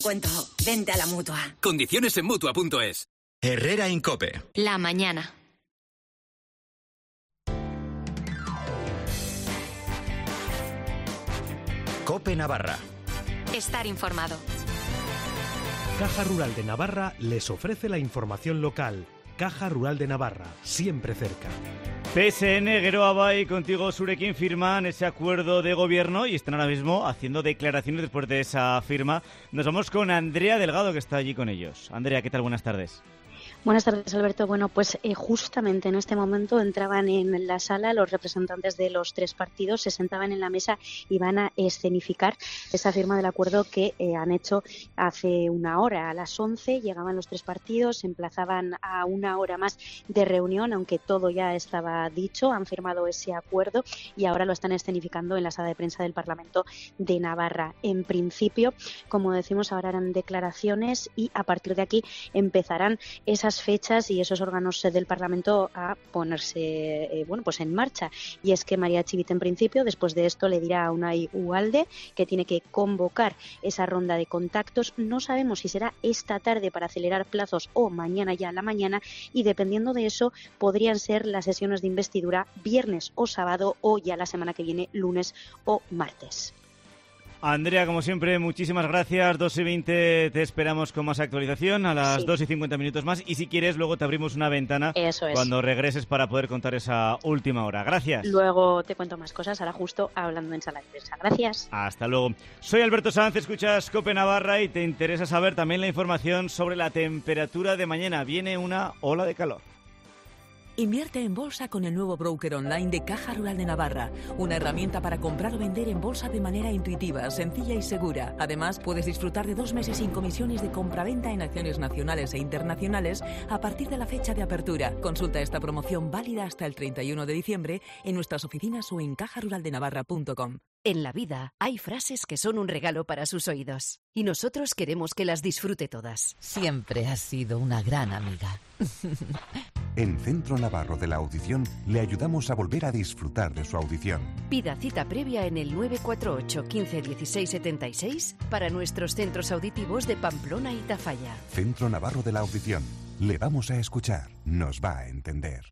Cuento, vente a la Mutua. Condiciones en Mutua.es. Herrera Incope. La mañana. Cope Navarra. Estar informado. Caja Rural de Navarra les ofrece la información local. Caja Rural de Navarra, siempre cerca. PSN, Geroa Bai, contigo Surekin firman ese acuerdo de gobierno y están ahora mismo haciendo declaraciones después de esa firma. Nos vamos con Andrea Delgado, que está allí con ellos. Andrea, ¿qué tal? Buenas tardes. Buenas tardes, Alberto. Bueno, pues justamente en este momento entraban en la sala los representantes de los tres partidos, se sentaban en la mesa y van a escenificar esa firma del acuerdo que han hecho hace una hora. A las 11 llegaban los tres partidos, se emplazaban a una hora más de reunión, aunque todo ya estaba dicho, han firmado ese acuerdo y ahora lo están escenificando en la sala de prensa del Parlamento de Navarra. En principio, como decimos, ahora harán declaraciones y a partir de aquí empezarán esas fechas y esos órganos del Parlamento a ponerse pues en marcha. Y es que María Chivite, en principio, después de esto le dirá a Unai Ugalde que tiene que convocar esa ronda de contactos. No sabemos si será esta tarde para acelerar plazos o mañana ya a la mañana, y dependiendo de eso podrían ser las sesiones de investidura viernes o sábado, o ya la semana que viene lunes o martes. Andrea, como siempre, muchísimas gracias. 2:20 te esperamos con más actualización, a las 2:50 minutos más, y si quieres luego te abrimos una ventana cuando regreses para poder contar esa última hora. Gracias. Luego te cuento más cosas, ahora justo hablando en sala de prensa. Gracias. Hasta luego. Soy Alberto Sanz, escuchas COPE Navarra y te interesa saber también la información sobre la temperatura de mañana. Viene una ola de calor. Invierte en bolsa con el nuevo broker online de Caja Rural de Navarra, una herramienta para comprar o vender en bolsa de manera intuitiva, sencilla y segura. Además, puedes disfrutar de 2 meses sin comisiones de compraventa en acciones nacionales e internacionales a partir de la fecha de apertura. Consulta esta promoción válida hasta el 31 de diciembre en nuestras oficinas o en cajaruraldenavarra.com. En la vida hay frases que son un regalo para sus oídos y nosotros queremos que las disfrute todas. Siempre has sido una gran amiga. En Centro Navarro de la Audición le ayudamos a volver a disfrutar de su audición. Pida cita previa en el 948 15 16 76 para nuestros centros auditivos de Pamplona y Tafalla. Centro Navarro de la Audición. Le vamos a escuchar. Nos va a entender.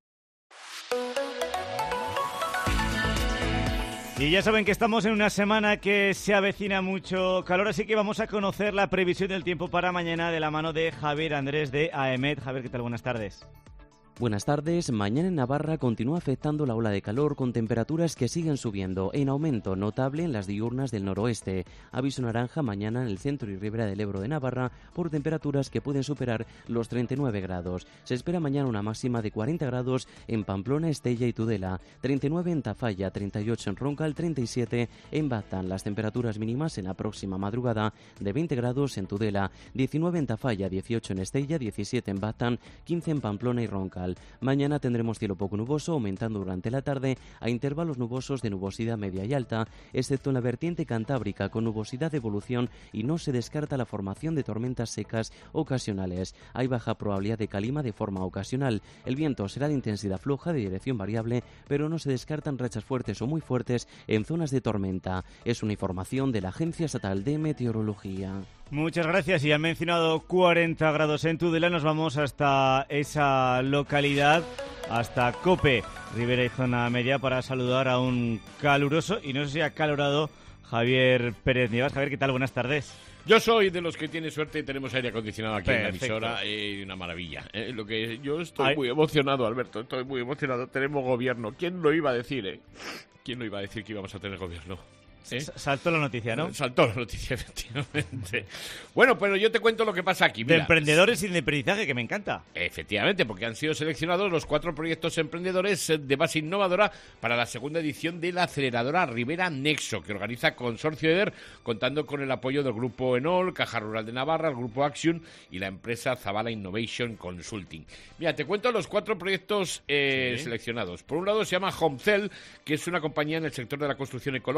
Y ya saben que estamos en una semana que se avecina mucho calor, así que vamos a conocer la previsión del tiempo para mañana de la mano de Javier Andrés de AEMET. Javier, ¿qué tal? Buenas tardes. Buenas tardes. Mañana en Navarra continúa afectando la ola de calor con temperaturas que siguen subiendo, en aumento notable en las diurnas del noroeste. Aviso naranja mañana en el centro y ribera del Ebro de Navarra por temperaturas que pueden superar los 39 grados. Se espera mañana una máxima de 40 grados en Pamplona, Estella y Tudela, 39 en Tafalla, 38 en Roncal, 37 en Baztán. Las temperaturas mínimas en la próxima madrugada de 20 grados en Tudela, 19 en Tafalla, 18 en Estella, 17 en Baztán, 15 en Pamplona y Roncal. Mañana tendremos cielo poco nuboso, aumentando durante la tarde a intervalos nubosos de nubosidad media y alta, excepto en la vertiente cantábrica con nubosidad de evolución, y no se descarta la formación de tormentas secas ocasionales. Hay baja probabilidad de calima de forma ocasional. El viento será de intensidad floja, de dirección variable, pero no se descartan rachas fuertes o muy fuertes en zonas de tormenta. Es una información de la Agencia Estatal de Meteorología. Muchas gracias. Y han mencionado 40 grados en Tudela. Nos vamos hasta esa localidad, hasta Cope, Ribera y Zona Media, para saludar a un caluroso y no sé si acalorado Javier Pérez Nieves. Javier, ¿qué tal? Buenas tardes. Yo soy de los que tiene suerte y tenemos aire acondicionado aquí. Perfecto. En la emisora, una maravilla. Lo que yo estoy muy emocionado, Alberto, estoy muy emocionado. Tenemos gobierno. ¿Quién lo iba a decir, ¿Quién lo iba a decir que íbamos a tener gobierno? Saltó la noticia, ¿no? Saltó la noticia, efectivamente. Bueno, pero yo te cuento lo que pasa aquí. Mira, de emprendedores y de emprendizaje, que me encanta. Efectivamente, porque han sido seleccionados los 4 proyectos emprendedores de base innovadora para la segunda edición de la aceleradora Ribera Nexo, que organiza Consorcio EDER, contando con el apoyo del Grupo Enol, Caja Rural de Navarra, el Grupo Action y la empresa Zavala Innovation Consulting. Mira, te cuento los 4 proyectos seleccionados. Por un lado se llama Homecell, que es una compañía en el sector de la construcción ecológica y sostenible,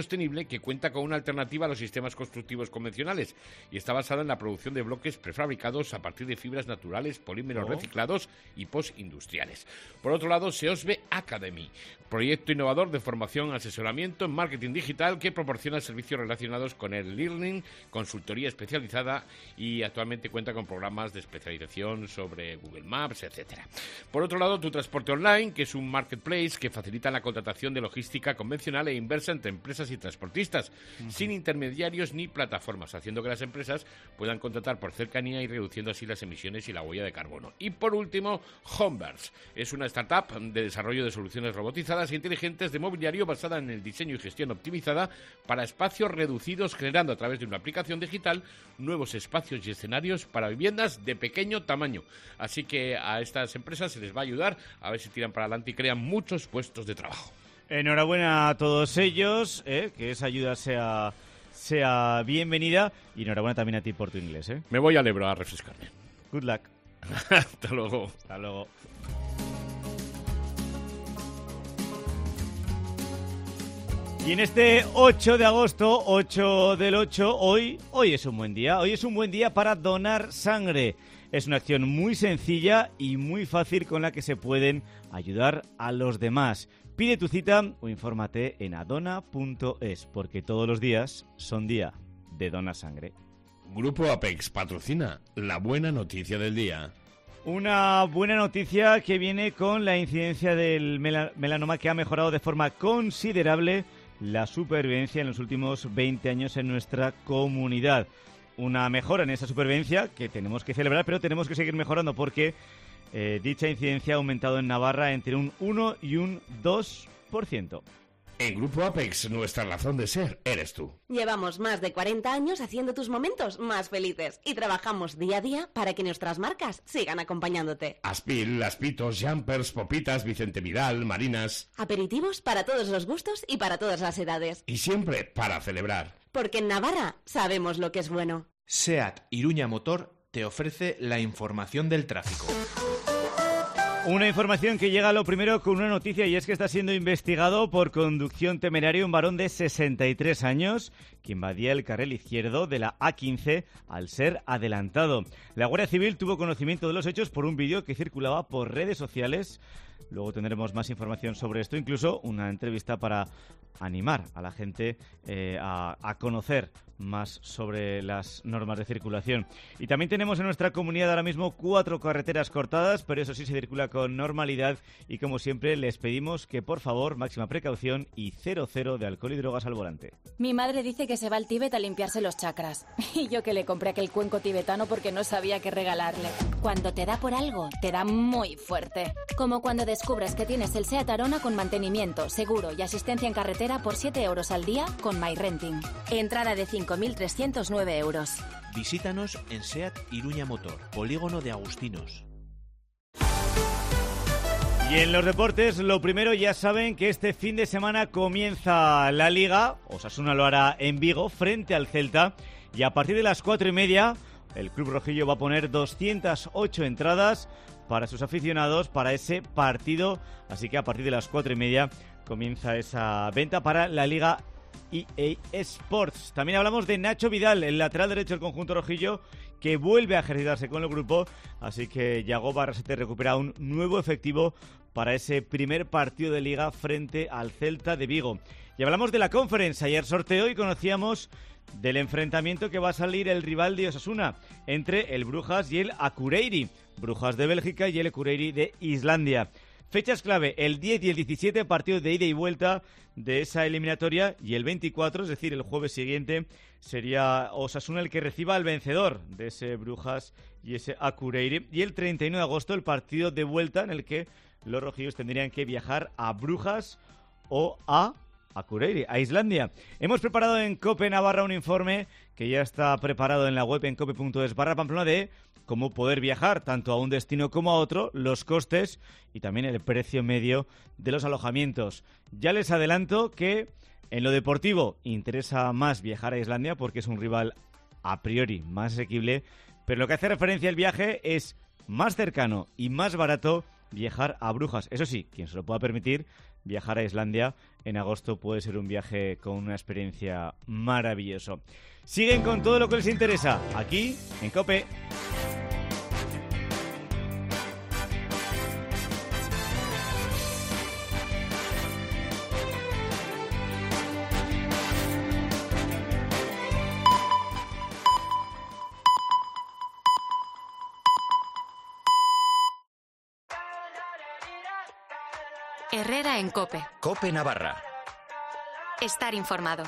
sostenible que cuenta con una alternativa a los sistemas constructivos convencionales y está basada en la producción de bloques prefabricados a partir de fibras naturales, polímeros reciclados y postindustriales. Por otro lado, Seosbe Academy, proyecto innovador de formación, asesoramiento en marketing digital que proporciona servicios relacionados con el learning, consultoría especializada y actualmente cuenta con programas de especialización sobre Google Maps, etcétera. Por otro lado, Tu Transporte Online, que es un marketplace que facilita la contratación de logística convencional e inversa entre empresas y transportistas, sin intermediarios ni plataformas, haciendo que las empresas puedan contratar por cercanía y reduciendo así las emisiones y la huella de carbono. Y por último, Homeverse, es una startup de desarrollo de soluciones robotizadas e inteligentes de mobiliario basada en el diseño y gestión optimizada para espacios reducidos, generando a través de una aplicación digital nuevos espacios y escenarios para viviendas de pequeño tamaño. Así que a estas empresas se les va a ayudar a ver si tiran para adelante y crean muchos puestos de trabajo. Enhorabuena a todos ellos, que esa ayuda sea bienvenida, y enhorabuena también a ti por tu inglés. Me voy al Ebro a refrescarme. Good luck. Hasta luego. Hasta luego. Y en este 8 de agosto, 8 del 8, hoy es un buen día. Hoy es un buen día para donar sangre. Es una acción muy sencilla y muy fácil con la que se pueden ayudar a los demás. Pide tu cita o infórmate en adona.es, porque todos los días son día de Dona Sangre. Grupo Apex patrocina la buena noticia del día. Una buena noticia que viene con la incidencia del melanoma, que ha mejorado de forma considerable la supervivencia en los últimos 20 años en nuestra comunidad. Una mejora en esa supervivencia que tenemos que celebrar, pero tenemos que seguir mejorando porque dicha incidencia ha aumentado en Navarra entre un 1 y un 2%. En Grupo Apex, nuestra razón de ser eres tú. Llevamos más de 40 años haciendo tus momentos más felices y trabajamos día a día para que nuestras marcas sigan acompañándote. Aspil, Aspitos, Jumpers, Popitas, Vicente Vidal, Marinas. Aperitivos para todos los gustos y para todas las edades. Y siempre para celebrar. Porque en Navarra sabemos lo que es bueno. SEAT Iruña Motor te ofrece la información del tráfico. Una información que llega lo primero con una noticia, y es que está siendo investigado por conducción temeraria un varón de 63 años que invadía el carril izquierdo de la A15 al ser adelantado. La Guardia Civil tuvo conocimiento de los hechos por un vídeo que circulaba por redes sociales. Luego tendremos más información sobre esto, incluso una entrevista para animar a la gente a conocer más sobre las normas de circulación. Y también tenemos en nuestra comunidad ahora mismo 4 carreteras cortadas, pero eso sí se circula con normalidad y como siempre les pedimos que por favor máxima precaución y 0 de alcohol y drogas al volante. Mi madre dice que se va al Tíbet a limpiarse los chakras y yo que le compré aquel cuenco tibetano porque no sabía qué regalarle. Cuando te da por algo, te da muy fuerte. Como cuando descubres que tienes el SEAT Arona con mantenimiento, seguro y asistencia en carretera por 7 euros al día con MyRenting. Entrada de 5.309 euros. Visítanos en SEAT Iruña Motor, Polígono de Agustinos. Y en los deportes, lo primero, ya saben que este fin de semana comienza la Liga. Osasuna lo hará en Vigo frente al Celta y a partir de las 4:30 el Club Rojillo va a poner 208 entradas para sus aficionados para ese partido, así que a partir de las 4:30 comienza esa venta para la Liga EA Sports. También hablamos de Nacho Vidal, el lateral derecho del conjunto rojillo, que vuelve a ejercitarse con el grupo, así que Yago Barrasete recupera un nuevo efectivo para ese primer partido de Liga frente al Celta de Vigo. Y hablamos de la Conference. Ayer sorteo y conocíamos del enfrentamiento que va a salir el rival de Osasuna entre el Brujas y el Akureyri. Brujas de Bélgica y el Akureyri de Islandia. Fechas clave, el 10 y el 17, partido de ida y vuelta de esa eliminatoria, y el 24, es decir, el jueves siguiente, sería Osasuna el que reciba al vencedor de ese Brujas y ese Akureyri. Y el 31 de agosto, el partido de vuelta en el que los rojillos tendrían que viajar a Brujas o a Akureyri, a Islandia. Hemos preparado en COPE Navarra un informe que ya está preparado en la web en cope.es/Pamplona de cómo poder viajar tanto a un destino como a otro, los costes y también el precio medio de los alojamientos. Ya les adelanto que en lo deportivo interesa más viajar a Islandia porque es un rival a priori más asequible, pero lo que hace referencia al viaje es más cercano y más barato viajar a Brujas. Eso sí, quien se lo pueda permitir, viajar a Islandia en agosto puede ser un viaje con una experiencia maravillosa. Siguen con todo lo que les interesa, aquí en COPE. Herrera en COPE. COPE Navarra. Estar informado.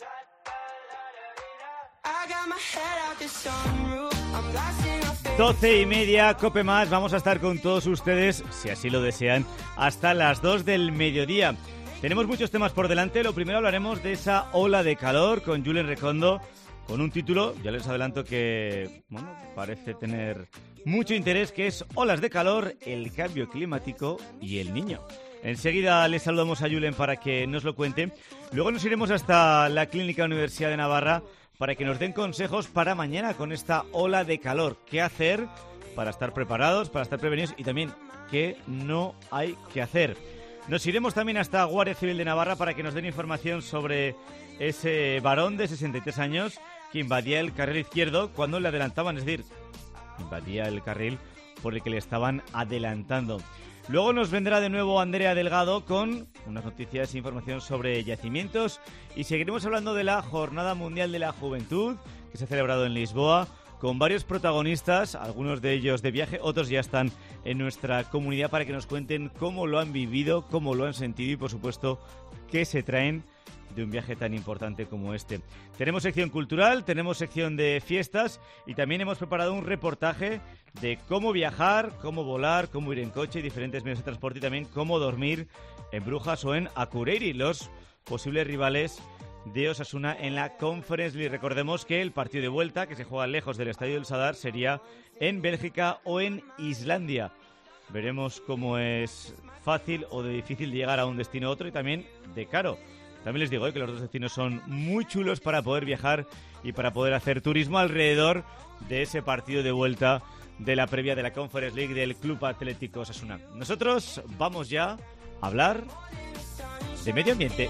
Doce y media, COPE más. Vamos a estar con todos ustedes, si así lo desean, hasta las 2 del mediodía. Tenemos muchos temas por delante. Lo primero hablaremos de esa ola de calor con Julen Recondo, con un título, ya les adelanto que parece tener mucho interés, que es Olas de calor, el cambio climático y el niño. Enseguida les saludamos a Julen para que nos lo cuente. Luego nos iremos hasta la Clínica Universidad de Navarra para que nos den consejos para mañana con esta ola de calor. ¿Qué hacer para estar preparados, para estar prevenidos y también qué no hay que hacer? Nos iremos también hasta Guardia Civil de Navarra para que nos den información sobre ese varón de 63 años que invadía el carril izquierdo cuando le adelantaban, es decir, invadía el carril por el que le estaban adelantando. Luego nos vendrá de nuevo Andrea Delgado con unas noticias e información sobre yacimientos y seguiremos hablando de la Jornada Mundial de la Juventud que se ha celebrado en Lisboa con varios protagonistas, algunos de ellos de viaje, otros ya están en nuestra comunidad para que nos cuenten cómo lo han vivido, cómo lo han sentido y por supuesto qué se traen de un viaje tan importante como este. Tenemos sección cultural, tenemos sección de fiestas y también hemos preparado un reportaje de cómo viajar, cómo volar, cómo ir en coche y diferentes medios de transporte y también cómo dormir en Brujas o en Akureyri, los posibles rivales de Osasuna en la Conference League. Recordemos que el partido de vuelta, que se juega lejos del Estadio del Sadar, sería en Bélgica o en Islandia. Veremos cómo es fácil o de difícil llegar a un destino a otro y también de caro. También les digo que los dos destinos son muy chulos para poder viajar y para poder hacer turismo alrededor de ese partido de vuelta de la previa de la Conference League del Club Atlético Osasuna. Nosotros vamos ya a hablar de medio ambiente.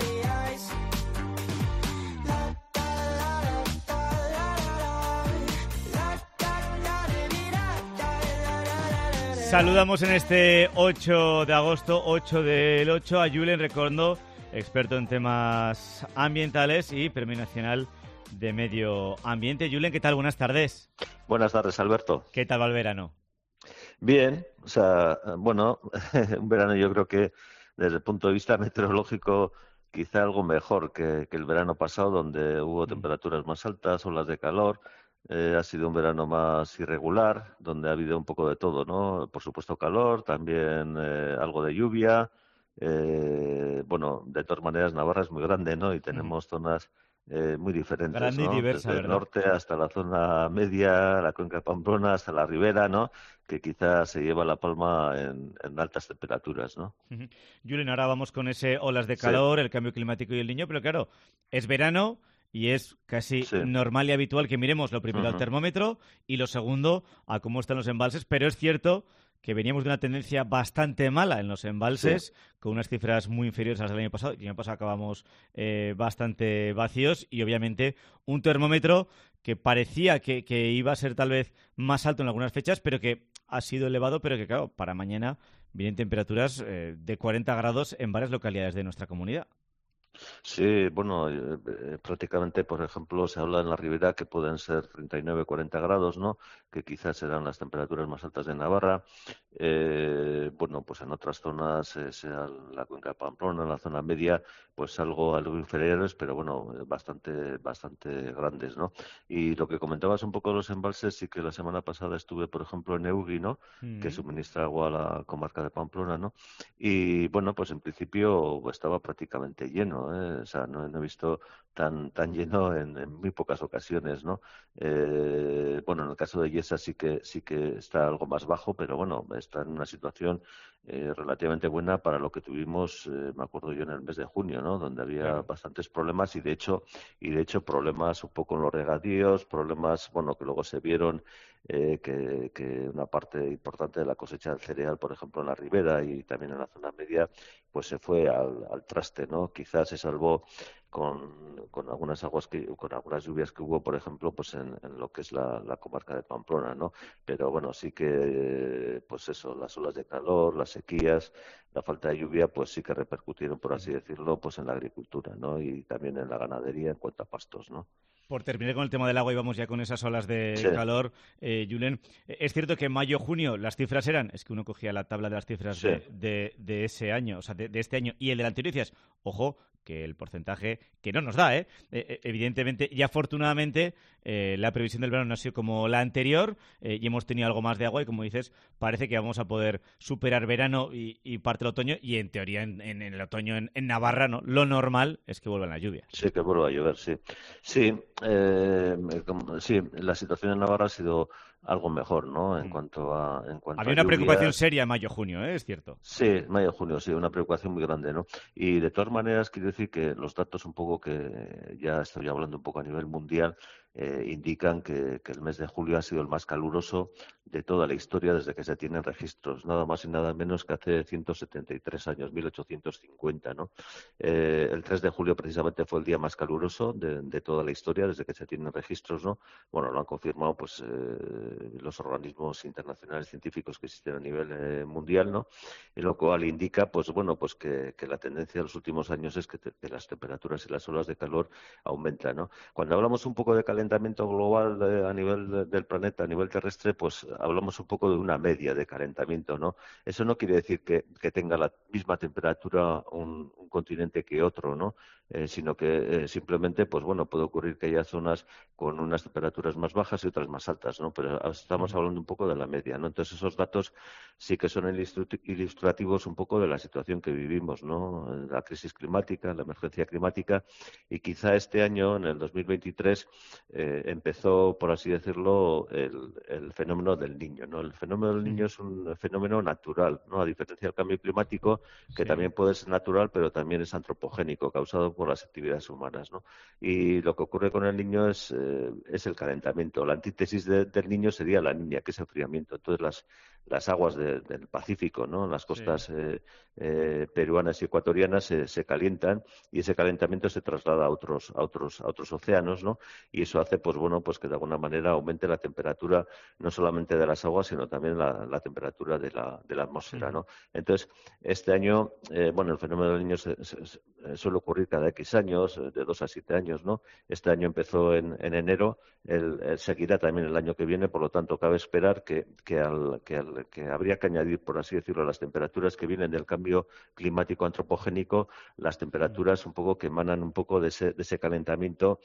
Saludamos en este 8 de agosto, 8 del 8, a Julen Recondo, experto en temas ambientales y Premio Nacional de Medio Ambiente. Julen, ¿qué tal? Buenas tardes. Buenas tardes, Alberto. ¿Qué tal va el verano? Bien, o sea, bueno, un verano yo creo que desde el punto de vista meteorológico quizá algo mejor que el verano pasado, donde hubo temperaturas más altas, olas de calor. Ha sido un verano más irregular, donde ha habido un poco de todo, ¿no? Por supuesto calor, también algo de lluvia. Bueno, de todas maneras Navarra es muy grande, ¿no? Y tenemos zonas muy diferentes, grande, ¿no? Y diversa, desde el ¿verdad? norte hasta la zona media, la cuenca de Pamplona, hasta la ribera, ¿no? Que quizás se lleva la palma en altas temperaturas, ¿no? Julen, ahora vamos con ese olas de calor, el cambio climático y el niño, pero claro, es verano y es casi normal y habitual que miremos lo primero al termómetro y lo segundo a cómo están los embalses, pero es cierto que veníamos de una tendencia bastante mala en los embalses, con unas cifras muy inferiores a las del año pasado. El año pasado acabamos bastante vacíos y obviamente un termómetro que parecía que iba a ser tal vez más alto en algunas fechas, pero que ha sido elevado, pero que claro, para mañana vienen temperaturas de 40 grados en varias localidades de nuestra comunidad. Sí, bueno, prácticamente, por ejemplo, se habla en la ribera que pueden ser 39, 40 grados, ¿no? Que quizás serán las temperaturas más altas de Navarra. Bueno, pues en otras zonas, sea la cuenca de Pamplona, en la zona media, pues algo inferiores, pero bueno, bastante grandes, ¿no? Y lo que comentabas un poco de los embalses, sí que la semana pasada estuve, por ejemplo, en Eugui, ¿no? Que suministra agua a la comarca de Pamplona, ¿no? Y bueno, pues en principio estaba prácticamente lleno. lleno, ¿eh? O sea, no he visto tan lleno en muy pocas ocasiones, ¿no? Bueno, en el caso de Yesa sí que está algo más bajo, pero bueno, está en una situación relativamente buena para lo que tuvimos, me acuerdo yo, en el mes de junio, ¿no? Donde había bastantes problemas y de hecho problemas un poco en los regadíos, problemas, bueno, que luego se vieron que una parte importante de la cosecha del cereal, por ejemplo, en la ribera y también en la zona media, pues se fue al traste, ¿no? Quizás se salvó con algunas con algunas lluvias que hubo, por ejemplo, pues en lo que es la comarca de Pamplona, ¿no? Pero bueno, sí que, pues eso, las olas de calor, las sequías, la falta de lluvia, pues sí que repercutieron, por así decirlo, pues en la agricultura, ¿no? Y también en la ganadería en cuanto a pastos, ¿no? Por terminar con el tema del agua y vamos ya con esas olas de calor, Julen, es cierto que en mayo-junio las cifras eran, es que uno cogía la tabla de las cifras de ese año, o sea, de este año y el del anterior y decías, ojo, que el porcentaje que no nos da, evidentemente, y afortunadamente la previsión del verano no ha sido como la anterior y hemos tenido algo más de agua y como dices, parece que vamos a poder superar verano y parte del otoño y en teoría en el otoño en Navarra, ¿no? Lo normal es que vuelvan las lluvias. Sí, que vuelva a llover, sí. Sí, la situación en Navarra ha sido algo mejor, ¿no? En cuanto a había una preocupación seria en mayo-junio, es cierto. Sí, mayo-junio, sí, una preocupación muy grande, ¿no? Y de todas maneras quiero decir que los datos un poco que ya estoy hablando un poco a nivel mundial indican que el mes de julio ha sido el más caluroso de toda la historia desde que se tienen registros, nada más y nada menos que hace 173 años, 1850, ¿no? El 3 de julio precisamente fue el día más caluroso de toda la historia desde que se tienen registros, ¿no? Bueno, lo han confirmado pues los organismos internacionales científicos que existen a nivel mundial, ¿no? Y lo cual indica, pues bueno, pues que la tendencia de los últimos años es que las temperaturas y las olas de calor aumentan, ¿no? Cuando hablamos un poco de calentamiento global a nivel del planeta, a nivel terrestre, pues hablamos un poco de una media de calentamiento, ¿no? Eso no quiere decir que tenga la misma temperatura un continente que otro, ¿no? Sino que simplemente, pues bueno, puede ocurrir que haya zonas con unas temperaturas más bajas y otras más altas, ¿no? Pero estamos hablando un poco de la media, ¿no? Entonces esos datos sí que son ilustrativos un poco de la situación que vivimos, ¿no? La crisis climática, la emergencia climática y quizá este año, en el 2023, empezó, por así decirlo, el fenómeno del Niño, ¿no? El fenómeno del Niño es un fenómeno natural, ¿no? A diferencia del cambio climático, que también puede ser natural, pero también es antropogénico, causado por las actividades humanas, ¿no? Y lo que ocurre con el Niño es el calentamiento. La antítesis del Niño sería la Niña, que es el enfriamiento. Entonces las aguas del Pacífico, ¿no? Las costas peruanas y ecuatorianas se calientan y ese calentamiento se traslada a otros océanos, ¿no? Y eso hace, pues bueno, pues que de alguna manera aumente la temperatura no solamente de las aguas, sino también la temperatura de la atmósfera, ¿no? Entonces, este año, bueno, el fenómeno del Niño suele ocurrir cada X años, de 2 a 7 años, ¿no? Este año empezó en enero, seguirá también el año que viene, por lo tanto, cabe esperar que habría que añadir, por así decirlo, las temperaturas que vienen del cambio climático antropogénico, las temperaturas un poco que emanan un poco de ese calentamiento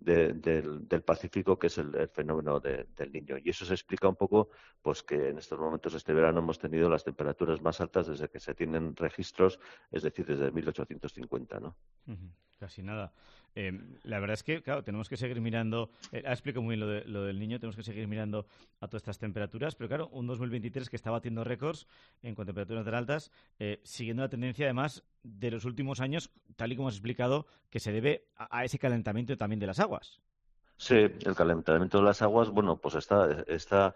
del Pacífico, que es el fenómeno del Niño. Y eso se explica un poco, pues que en estos momentos, este verano, hemos tenido las temperaturas más altas desde que se tienen registros, es decir, desde 1850, ¿no? Casi nada. La verdad es que, claro, tenemos que seguir mirando, ha explicado muy bien lo del Niño, tenemos que seguir mirando a todas estas temperaturas, pero claro, un 2023 que está batiendo récords en cuanto a temperaturas tan altas, siguiendo la tendencia además de los últimos años, tal y como has explicado, que se debe a ese calentamiento también de las aguas. Sí, el calentamiento de las aguas, bueno, pues está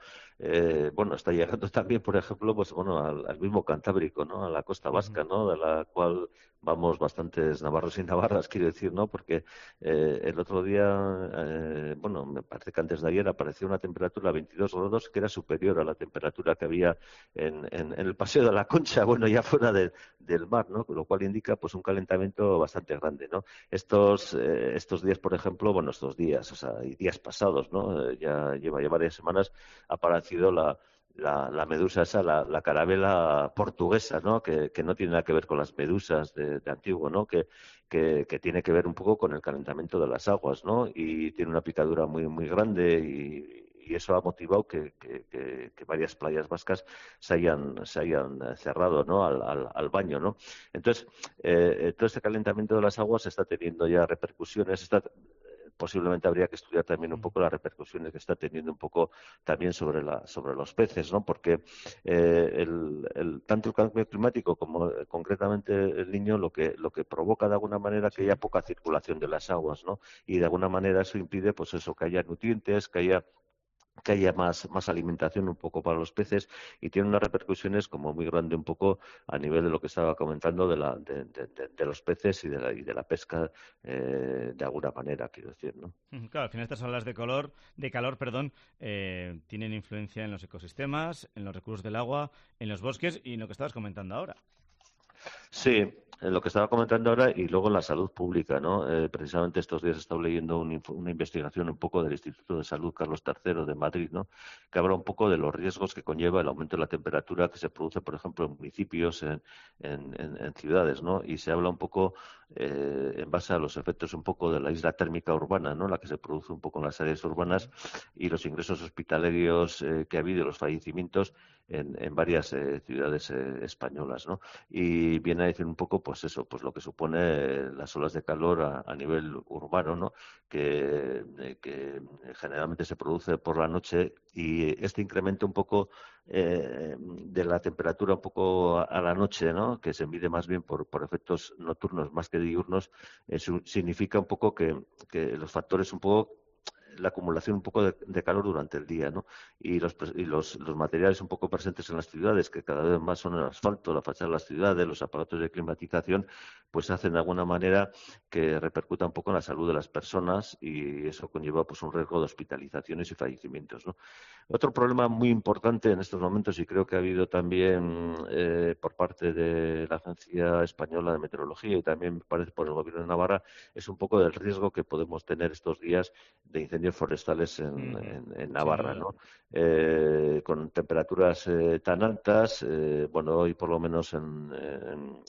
llegando también, por ejemplo, pues bueno, al mismo Cantábrico, ¿no? A la costa vasca, ¿no? De la cual vamos bastantes navarros y navarras, quiero decir, ¿no? Porque el otro día, bueno, me parece que antes de ayer apareció una temperatura a 22 grados que era superior a la temperatura que había en el Paseo de la Concha, bueno, ya fuera del mar, ¿no? Con lo cual indica, pues, un calentamiento bastante grande, ¿no? Estos días, por ejemplo, bueno, estos días, o sea, y días pasados, ¿no? Ya lleva varias semanas, ha aparecido la medusa esa, la carabela portuguesa, ¿no? Que no tiene nada que ver con las medusas de antiguo, ¿no? Que tiene que ver un poco con el calentamiento de las aguas, ¿no? Y tiene una picadura muy, muy grande y y eso ha motivado que varias playas vascas se hayan cerrado, ¿no?, al baño, ¿no? Entonces, todo este calentamiento de las aguas está teniendo ya repercusiones, posiblemente habría que estudiar también un poco las repercusiones que está teniendo un poco también sobre los peces, ¿no? Porque tanto el cambio climático como concretamente el Niño lo que provoca de alguna manera que haya poca circulación de las aguas, ¿no? Y de alguna manera eso impide, pues eso, que haya nutrientes, que haya más alimentación un poco para los peces, y tiene unas repercusiones como muy grande un poco a nivel de lo que estaba comentando de los peces y de la pesca, de alguna manera, quiero decir, ¿no? Claro, al final estas olas de calor, tienen influencia en los ecosistemas, en los recursos del agua, en los bosques y en lo que estabas comentando ahora. Sí, en lo que estaba comentando ahora y luego en la salud pública, ¿no? Precisamente estos días he estado leyendo una investigación un poco del Instituto de Salud Carlos III de Madrid, ¿no?, que habla un poco de los riesgos que conlleva el aumento de la temperatura que se produce, por ejemplo, en municipios, en ciudades, ¿no? Y se habla un poco en base a los efectos un poco de la isla térmica urbana, ¿no?, la que se produce un poco en las áreas urbanas, y los ingresos hospitalarios que ha habido, los fallecimientos en varias ciudades españolas, ¿no? Y viene a decir un poco, pues eso, pues lo que supone las olas de calor a nivel urbano, ¿no?, que generalmente se produce por la noche, y este incremento un poco de la temperatura un poco a la noche, ¿no?, que se mide más bien por efectos nocturnos más que diurnos, significa un poco que los factores un poco, la acumulación un poco de calor durante el día, ¿no? Y los materiales un poco presentes en las ciudades, que cada vez más son el asfalto, la fachada de las ciudades, los aparatos de climatización, pues hacen de alguna manera que repercuta un poco en la salud de las personas, y eso conlleva pues un riesgo de hospitalizaciones y fallecimientos, ¿no? Otro problema muy importante en estos momentos, y creo que ha habido también por parte de la Agencia Española de Meteorología y también me parece por el Gobierno de Navarra, es un poco del riesgo que podemos tener estos días de incendios forestales en Navarra, ¿no? Con temperaturas tan altas, hoy por lo menos en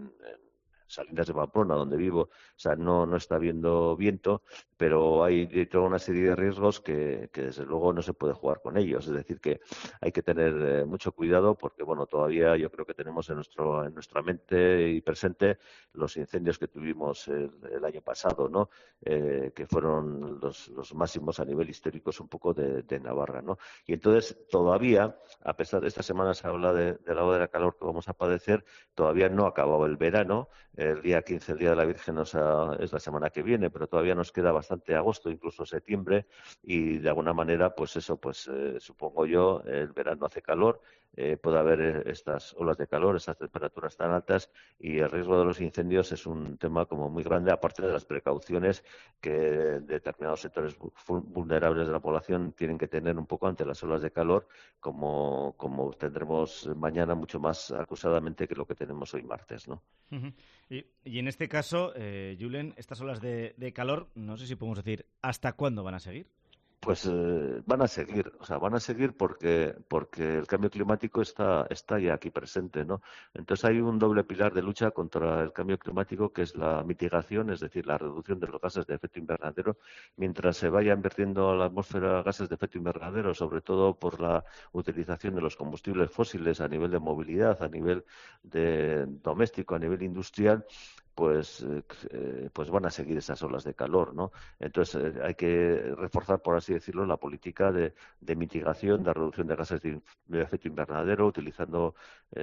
Salinas de Pamplona, donde vivo, o sea, no está habiendo viento, pero hay toda una serie de riesgos que desde luego no se puede jugar con ellos. Es decir, que hay que tener mucho cuidado porque, todavía yo creo que tenemos en nuestra mente y presente los incendios que tuvimos el año pasado, ¿no? Que fueron los máximos a nivel histórico un poco de Navarra, ¿no? Y entonces todavía, a pesar de esta semana se habla de la ola de calor que vamos a padecer, todavía no ha acabado el verano. El día 15, el Día de la Virgen, es la semana que viene, pero todavía nos queda bastante agosto, incluso septiembre, y de alguna manera, pues eso, supongo yo, el verano hace calor, puede haber estas olas de calor, estas temperaturas tan altas, y el riesgo de los incendios es un tema como muy grande, aparte de las precauciones que determinados sectores vulnerables de la población tienen que tener un poco ante las olas de calor, como tendremos mañana mucho más acusadamente que lo que tenemos hoy martes, ¿no? Uh-huh. Y en este caso, Julen, estas olas de calor, no sé si podemos decir hasta cuándo van a seguir. Pues van a seguir porque el cambio climático está ya aquí presente, ¿no? Entonces hay un doble pilar de lucha contra el cambio climático, que es la mitigación, es decir, la reducción de los gases de efecto invernadero, mientras se vayan vertiendo a la atmósfera gases de efecto invernadero, sobre todo por la utilización de los combustibles fósiles a nivel de movilidad, a nivel doméstico, a nivel industrial, pues van a seguir esas olas de calor, ¿no? Entonces hay que reforzar, por así decirlo, la política de mitigación, de reducción de gases de efecto invernadero, utilizando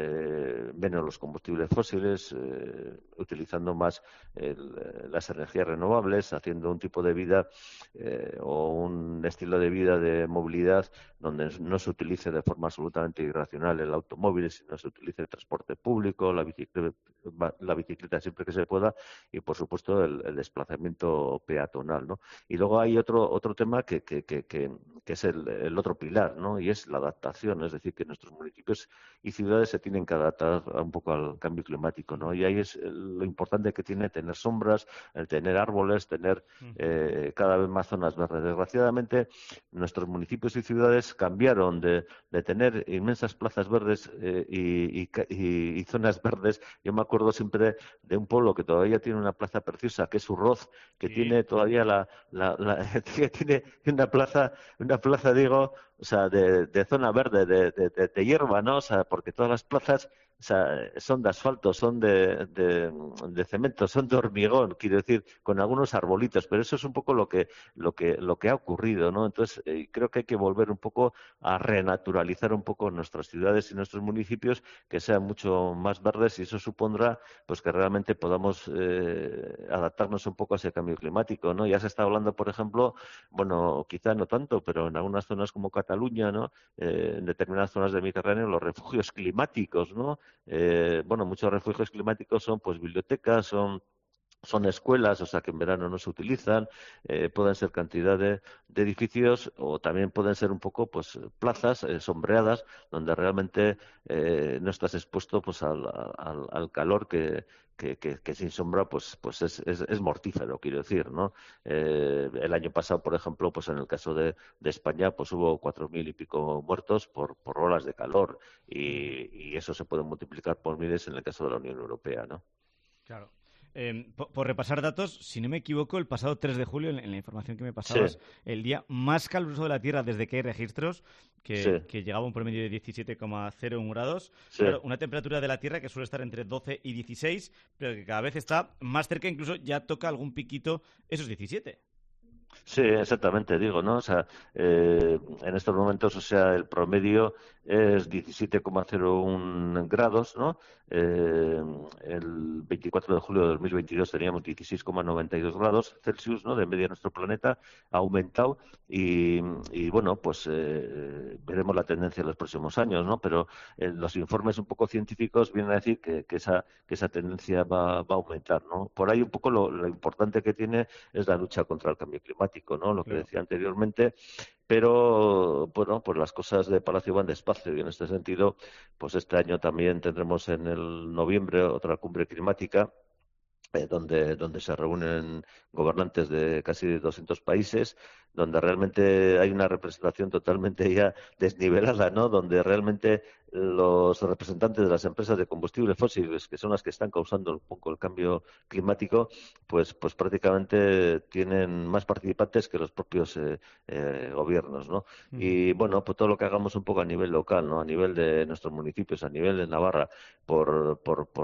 menos los combustibles fósiles, utilizando más las energías renovables, haciendo un tipo de vida o un estilo de vida de movilidad donde no se utilice de forma absolutamente irracional el automóvil, sino se utilice el transporte público, la bicicleta siempre que se pueda, y por supuesto el desplazamiento peatonal, ¿no? Y luego hay otro tema que es el otro pilar, ¿no? Y es la adaptación, es decir, que nuestros municipios y ciudades se tienen que adaptar un poco al cambio climático, ¿no? Y ahí es lo importante que tiene tener sombras, el tener árboles, tener cada vez más zonas verdes. Desgraciadamente, nuestros municipios y ciudades cambiaron de tener inmensas plazas verdes y zonas verdes. Yo me acuerdo siempre de un pueblo pueblo que todavía tiene una plaza preciosa, que es Urroz, que tiene todavía que tiene una plaza, digo, o sea, de zona verde, de hierba, ¿no? O sea, porque todas las plazas, o sea, son de asfalto, son de cemento, son de hormigón, quiero decir, con algunos arbolitos, pero eso es un poco lo que ha ocurrido, ¿no? Entonces, creo que hay que volver un poco a renaturalizar un poco nuestras ciudades y nuestros municipios, que sean mucho más verdes, y eso supondrá pues que realmente podamos adaptarnos un poco a ese cambio climático, ¿no? Ya se está hablando, por ejemplo, bueno, quizá no tanto, pero en algunas zonas como Cataluña, ¿no? En determinadas zonas del Mediterráneo, los refugios climáticos, ¿no? Bueno, muchos refugios climáticos son pues bibliotecas, son escuelas, o sea, que en verano no se utilizan, pueden ser cantidad de edificios, o también pueden ser un poco pues plazas sombreadas, donde realmente no estás expuesto pues al calor que sin sombra pues es mortífero, quiero decir, ¿no? El año pasado, por ejemplo, pues en el caso de España, pues hubo 4.000 y pico muertos por olas de calor, y eso se puede multiplicar por miles en el caso de la Unión Europea, ¿no? Claro. Por repasar datos, si no me equivoco, el pasado 3 de julio, en la información que me pasabas, el día más caluroso de la Tierra desde que hay registros, que llegaba a un promedio de 17,01 grados. Claro, una temperatura de la Tierra que suele estar entre 12 y 16, pero que cada vez está más cerca, incluso ya toca algún piquito esos 17. Sí, exactamente, digo, ¿no? O sea, en estos momentos, o sea, el promedio es 17,01 grados, ¿no? El 24 de julio de 2022 teníamos 16,92 grados Celsius, ¿no? De media en nuestro planeta, ha aumentado, y bueno, pues veremos la tendencia en los próximos años, ¿no? Pero los informes un poco científicos vienen a decir que esa tendencia va a aumentar, ¿no? Por ahí un poco lo importante que tiene es la lucha contra el cambio climático, ¿no? Lo que decía anteriormente, pero bueno, pues las cosas de Palacio van despacio, y en este sentido, pues este año también tendremos en el noviembre otra cumbre climática, donde se reúnen gobernantes de casi 200 países, donde realmente hay una representación totalmente ya desnivelada, ¿no? Donde realmente los representantes de las empresas de combustibles fósiles, que son las que están causando un poco el cambio climático, pues prácticamente tienen más participantes que los propios gobiernos, ¿no? Y bueno, pues todo lo que hagamos un poco a nivel local, ¿no? A nivel de nuestros municipios, a nivel de Navarra, por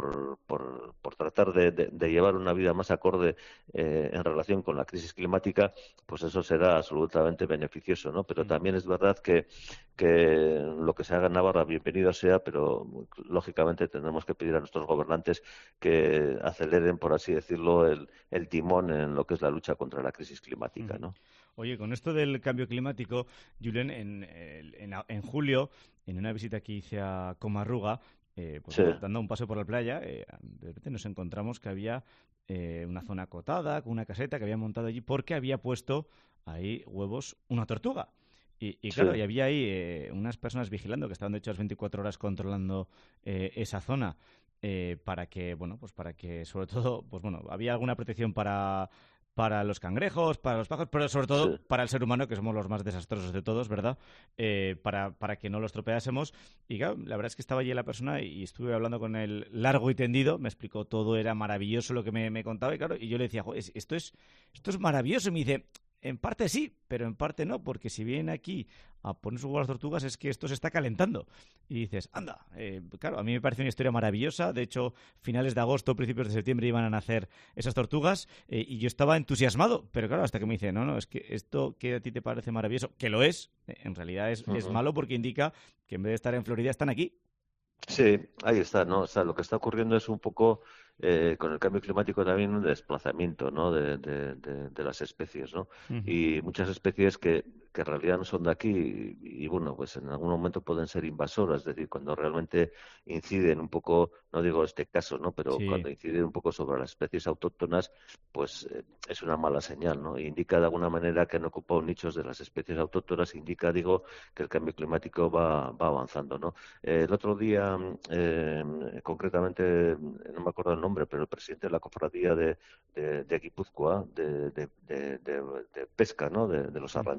tratar de llevar una vida más acorde en relación con la crisis climática, pues eso será absolutamente beneficioso, ¿no? Pero también es verdad que lo que se haga en Navarra, bienvenido sea, pero lógicamente tendremos que pedir a nuestros gobernantes que aceleren, por así decirlo, el timón en lo que es la lucha contra la crisis climática, ¿no? Oye, con esto del cambio climático, Julen, en julio, en una visita que hice a Comarruga, dando un paseo por la playa, de repente nos encontramos que había una zona acotada, con una caseta que había montado allí porque había puesto ahí huevos una tortuga. Y claro, y había ahí unas personas vigilando, que estaban de hecho las 24 horas controlando esa zona, para que sobre todo, pues bueno, había alguna protección para los cangrejos, para los pájaros, pero sobre todo para el ser humano, que somos los más desastrosos de todos, ¿verdad? Para que no los tropeásemos. Y claro, la verdad es que estaba allí la persona y estuve hablando con él largo y tendido, me explicó todo, era maravilloso lo que me contaba, y claro, y yo le decía, esto es maravilloso, y me dice, en parte sí, pero en parte no, porque si vienen aquí a poner sus huevos a las tortugas es que esto se está calentando. Y dices, anda, claro, a mí me parece una historia maravillosa. De hecho, finales de agosto, principios de septiembre iban a nacer esas tortugas, y yo estaba entusiasmado, pero claro, hasta que me dice, no, es que esto que a ti te parece maravilloso, que lo es, en realidad es malo, porque indica que en vez de estar en Florida están aquí. Sí, ahí está, ¿no? O sea, lo que está ocurriendo es un poco con el cambio climático también un desplazamiento, ¿no? de las especies, ¿no? Y muchas especies que en realidad no son de aquí, y bueno, pues en algún momento pueden ser invasoras, es decir, cuando realmente inciden un poco, no digo este caso, ¿no? Pero cuando inciden un poco sobre las especies autóctonas, pues es una mala señal, ¿no? Indica de alguna manera que han ocupado nichos de las especies autóctonas, indica, digo, que el cambio climático va avanzando, ¿no? El otro día, concretamente, no me acuerdo el nombre, pero el presidente de la cofradía de Guipúzcoa, de pesca, ¿no? De los arranchales, de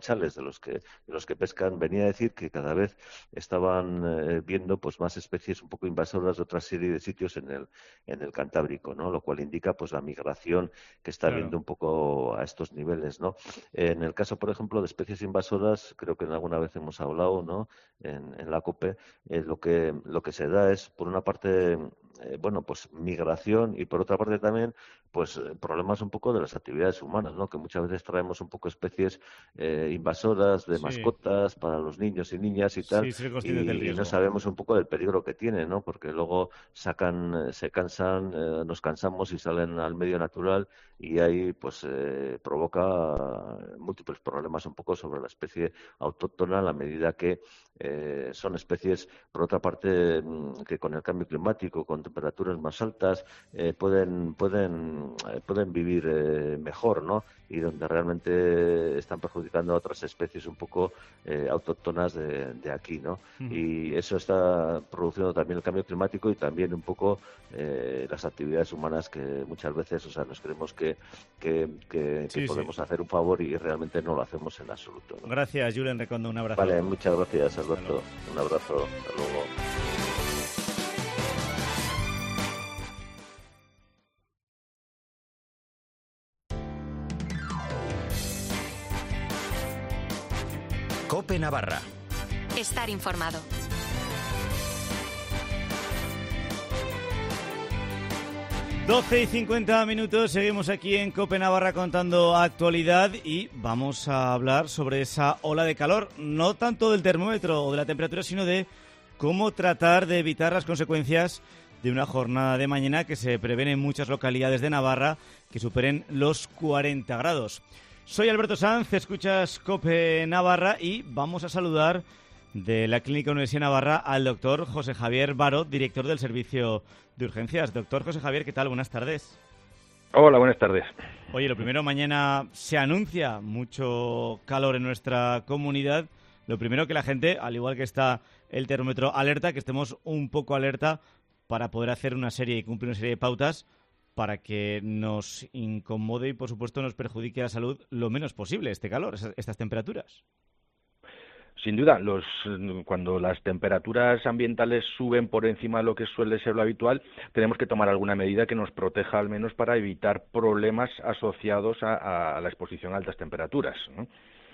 los que pescan, venía a decir que cada vez estaban viendo pues más especies un poco invasoras de otra serie de sitios en el Cantábrico, ¿no? Lo cual indica pues la migración que está habiendo un poco a estos niveles, ¿no? En el caso, por ejemplo, de especies invasoras, creo que alguna vez hemos hablado, ¿no? En la COPE, lo que se da es, por una parte, pues migración, y por otra parte también pues problemas un poco de las actividades humanas, ¿no? Que muchas veces traemos un poco especies invasoras de mascotas para los niños y niñas y tal, y no sabemos un poco del peligro que tienen, ¿no? Porque luego se cansan, nos cansamos y salen al medio natural, y ahí pues provoca múltiples problemas un poco sobre la especie autóctona, a la medida que son especies, por otra parte, que con el cambio climático, con temperaturas más altas, pueden vivir mejor, ¿no? Y donde realmente están perjudicando a otras especies un poco autóctonas de aquí, ¿no? Y eso está produciendo también el cambio climático y también un poco las actividades humanas, que muchas veces, nos creemos que podemos hacer un favor y realmente no lo hacemos en absoluto, ¿no? Gracias, Julen Recondo, un abrazo. Vale, muchas gracias, Alberto. Un abrazo, hasta luego. COPE Navarra. Estar informado. Doce y 50 minutos, seguimos aquí en COPE Navarra contando actualidad y vamos a hablar sobre esa ola de calor, no tanto del termómetro o de la temperatura, sino de cómo tratar de evitar las consecuencias de una jornada de mañana que se prevé en muchas localidades de Navarra que superen los 40 grados. Soy Alberto Sanz, escuchas COPE Navarra y vamos a saludar de la Clínica Universidad Navarra al doctor José Javier Baró, director del Servicio de Urgencias. Doctor José Javier, ¿qué tal? Buenas tardes. Hola, buenas tardes. Oye, lo primero, mañana se anuncia mucho calor en nuestra comunidad. Lo primero, que la gente, al igual que está el termómetro alerta, que estemos un poco alerta para poder hacer una serie y cumplir una serie de pautas para que nos incomode y, por supuesto, nos perjudique la salud lo menos posible este calor, estas temperaturas. Sin duda, cuando las temperaturas ambientales suben por encima de lo que suele ser lo habitual, tenemos que tomar alguna medida que nos proteja al menos para evitar problemas asociados a la exposición a altas temperaturas, ¿no?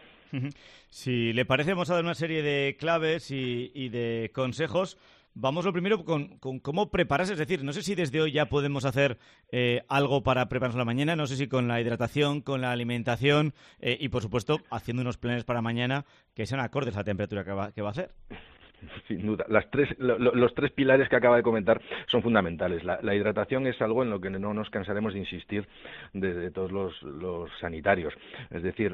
Si le parece, vamos a dar una serie de claves y de consejos. Vamos lo primero con cómo prepararse, es decir, no sé si desde hoy ya podemos hacer algo para prepararnos la mañana, no sé si con la hidratación, con la alimentación y, por supuesto, haciendo unos planes para mañana que sean acordes a la temperatura que va a hacer. Sin duda. Los tres pilares que acaba de comentar son fundamentales. La hidratación es algo en lo que no nos cansaremos de insistir desde todos los sanitarios. Es decir,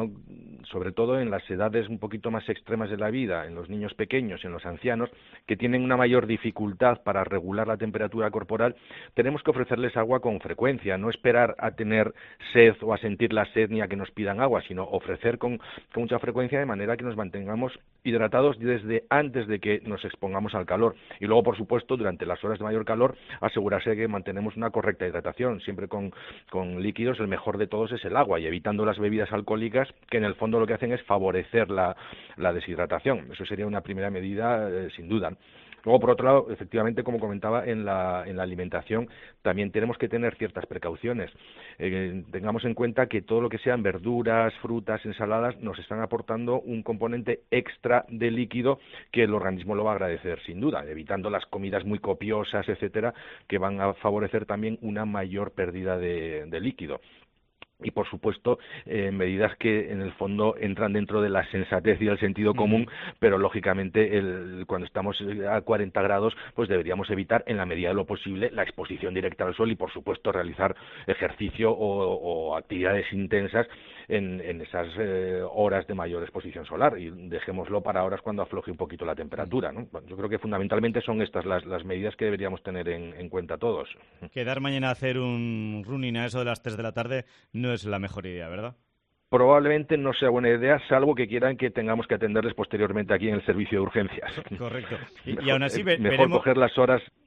sobre todo en las edades un poquito más extremas de la vida, en los niños pequeños, en los ancianos, que tienen una mayor dificultad para regular la temperatura corporal, tenemos que ofrecerles agua con frecuencia, no esperar a tener sed o a sentir la sed ni a que nos pidan agua, sino ofrecer con mucha frecuencia, de manera que nos mantengamos hidratados desde antes de que nos expongamos al calor. Y luego, por supuesto, durante las horas de mayor calor, asegurarse de que mantenemos una correcta hidratación, siempre con líquidos. El mejor de todos es el agua, y evitando las bebidas alcohólicas, que en el fondo lo que hacen es favorecer la deshidratación. Eso sería una primera medida, sin duda. Luego, por otro lado, efectivamente, como comentaba, en la alimentación también tenemos que tener ciertas precauciones. Tengamos en cuenta que todo lo que sean verduras, frutas, ensaladas, nos están aportando un componente extra de líquido que el organismo lo va a agradecer, sin duda, evitando las comidas muy copiosas, etcétera, que van a favorecer también una mayor pérdida de líquido. Y, por supuesto, medidas que en el fondo entran dentro de la sensatez y el sentido común, pero lógicamente cuando estamos a 40 grados, pues deberíamos evitar en la medida de lo posible la exposición directa al sol y, por supuesto, realizar ejercicio o actividades intensas en esas horas de mayor exposición solar, y dejémoslo para horas cuando afloje un poquito la temperatura, ¿no? Yo creo que fundamentalmente son estas las medidas que deberíamos tener en cuenta todos. Quedar mañana a hacer un running a eso de las 3 de la tarde no es la mejor idea, ¿verdad? Probablemente no sea buena idea, salvo que quieran que tengamos que atenderles posteriormente aquí en el servicio de urgencias. Correcto. Y aún así mejor veremos... coger las horas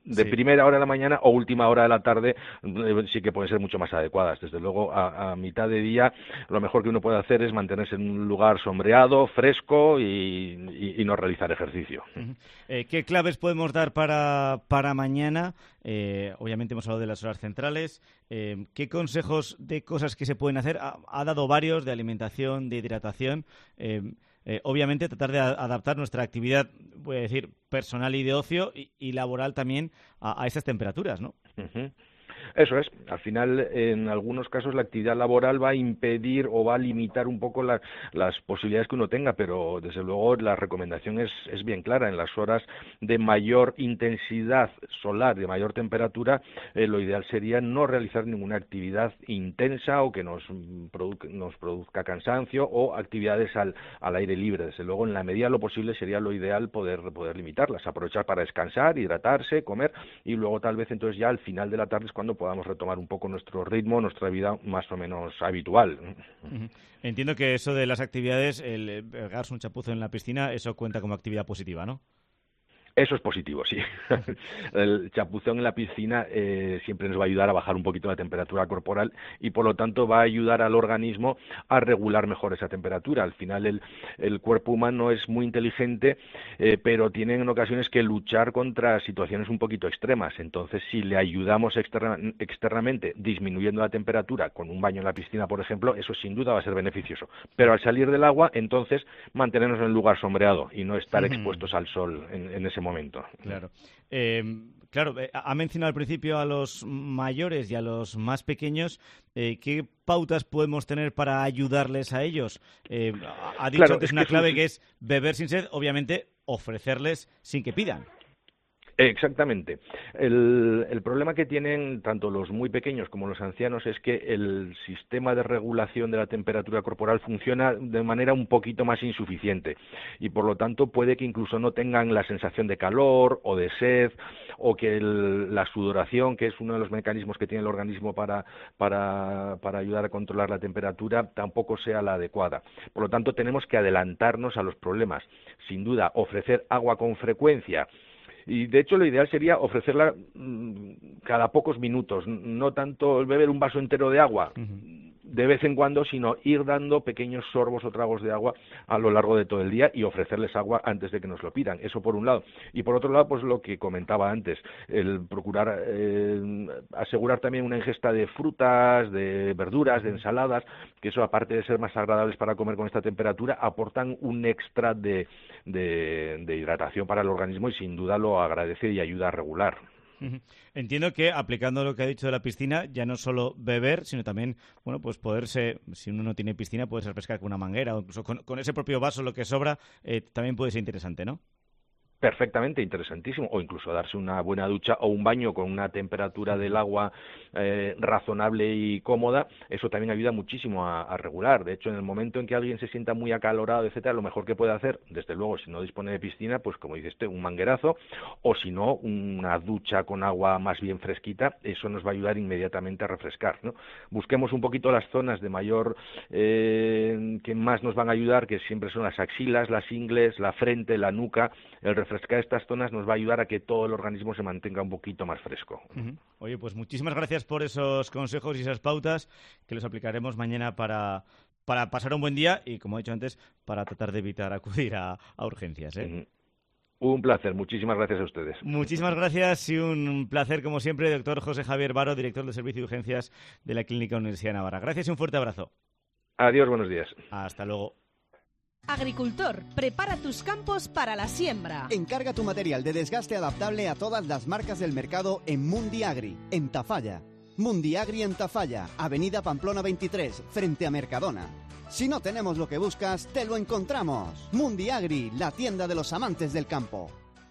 de primera hora de la mañana o última hora de la tarde sí que pueden ser mucho más adecuadas. Desde luego, a mitad de día, lo mejor que uno puede hacer es mantenerse en un lugar sombreado, fresco y no realizar ejercicio. ¿Qué claves podemos dar para mañana? Obviamente hemos hablado de las horas centrales. ¿Qué consejos de cosas que se pueden hacer? Ha dado varios, de alimentación, de hidratación. Obviamente tratar de adaptar nuestra actividad, voy a decir, personal y de ocio y laboral también a esas temperaturas, ¿no? Eso es. Al final, en algunos casos, la actividad laboral va a impedir o va a limitar un poco las posibilidades que uno tenga, pero desde luego la recomendación es bien clara. En las horas de mayor intensidad solar, de mayor temperatura, lo ideal sería no realizar ninguna actividad intensa o que nos produzca cansancio o actividades al aire libre. Desde luego, en la medida de lo posible sería lo ideal poder limitarlas, aprovechar para descansar, hidratarse, comer y luego tal vez entonces ya al final de la tarde es cuando podamos retomar un poco nuestro ritmo, nuestra vida más o menos habitual. Entiendo que eso de las actividades, el pegarse un chapuzo en la piscina, eso cuenta como actividad positiva, ¿no? Eso es positivo, sí. El chapuzón en la piscina siempre nos va a ayudar a bajar un poquito la temperatura corporal y por lo tanto va a ayudar al organismo a regular mejor esa temperatura. Al final el cuerpo humano es muy inteligente, pero tiene en ocasiones que luchar contra situaciones un poquito extremas. Entonces, si le ayudamos externamente disminuyendo la temperatura con un baño en la piscina, por ejemplo, eso sin duda va a ser beneficioso. Pero al salir del agua, entonces, mantenernos en el lugar sombreado y no estar expuestos al sol en ese momento. Claro. Ha mencionado al principio a los mayores y a los más pequeños. ¿Qué pautas podemos tener para ayudarles a ellos? Ha dicho antes una clave que es beber sin sed, obviamente ofrecerles sin que pidan. Exactamente. El problema que tienen tanto los muy pequeños como los ancianos es que el sistema de regulación de la temperatura corporal funciona de manera un poquito más insuficiente y por lo tanto puede que incluso no tengan la sensación de calor o de sed o que la sudoración, que es uno de los mecanismos que tiene el organismo para ayudar a controlar la temperatura, tampoco sea la adecuada. Por lo tanto, tenemos que adelantarnos a los problemas. Sin duda, ofrecer agua con frecuencia. Y de hecho lo ideal sería ofrecerla cada pocos minutos, no tanto el beber un vaso entero de agua de vez en cuando, sino ir dando pequeños sorbos o tragos de agua a lo largo de todo el día y ofrecerles agua antes de que nos lo pidan. Eso por un lado. Y por otro lado, pues lo que comentaba antes, el procurar asegurar también una ingesta de frutas, de verduras, de ensaladas, que eso aparte de ser más agradables para comer con esta temperatura, aportan un extra de hidratación para el organismo y sin duda lo agradece y ayuda a regular. Entiendo que aplicando lo que ha dicho de la piscina, ya no solo beber, sino también, bueno, pues poderse, si uno no tiene piscina, poderse refrescar con una manguera o incluso con ese propio vaso, lo que sobra, también puede ser interesante, ¿no? Perfectamente, interesantísimo, o incluso darse una buena ducha o un baño con una temperatura del agua razonable y cómoda, eso también ayuda muchísimo a regular. De hecho, en el momento en que alguien se sienta muy acalorado, etcétera, lo mejor que puede hacer, desde luego, si no dispone de piscina, pues como dice usted, un manguerazo, o si no, una ducha con agua más bien fresquita, eso nos va a ayudar inmediatamente a refrescar, ¿no? Busquemos un poquito las zonas de mayor, que más nos van a ayudar, que siempre son las axilas, las ingles, la frente, la nuca. El refrescar estas zonas nos va a ayudar a que todo el organismo se mantenga un poquito más fresco. Oye, pues muchísimas gracias por esos consejos y esas pautas que los aplicaremos mañana para pasar un buen día y, como he dicho antes, para tratar de evitar acudir a urgencias, ¿eh? Un placer, muchísimas gracias a ustedes. Muchísimas gracias y un placer, como siempre, doctor José Javier Baro, director del Servicio de Urgencias de la Clínica Universidad de Navarra. Gracias y un fuerte abrazo. Adiós, buenos días. Hasta luego. Agricultor, prepara tus campos para la siembra. Encarga tu material de desgaste adaptable a todas las marcas del mercado en Mundi Agri, en Tafalla. Mundi Agri en Tafalla, Avenida Pamplona 23, frente a Mercadona. Si no tenemos lo que buscas, te lo encontramos. Mundi Agri, la tienda de los amantes del campo.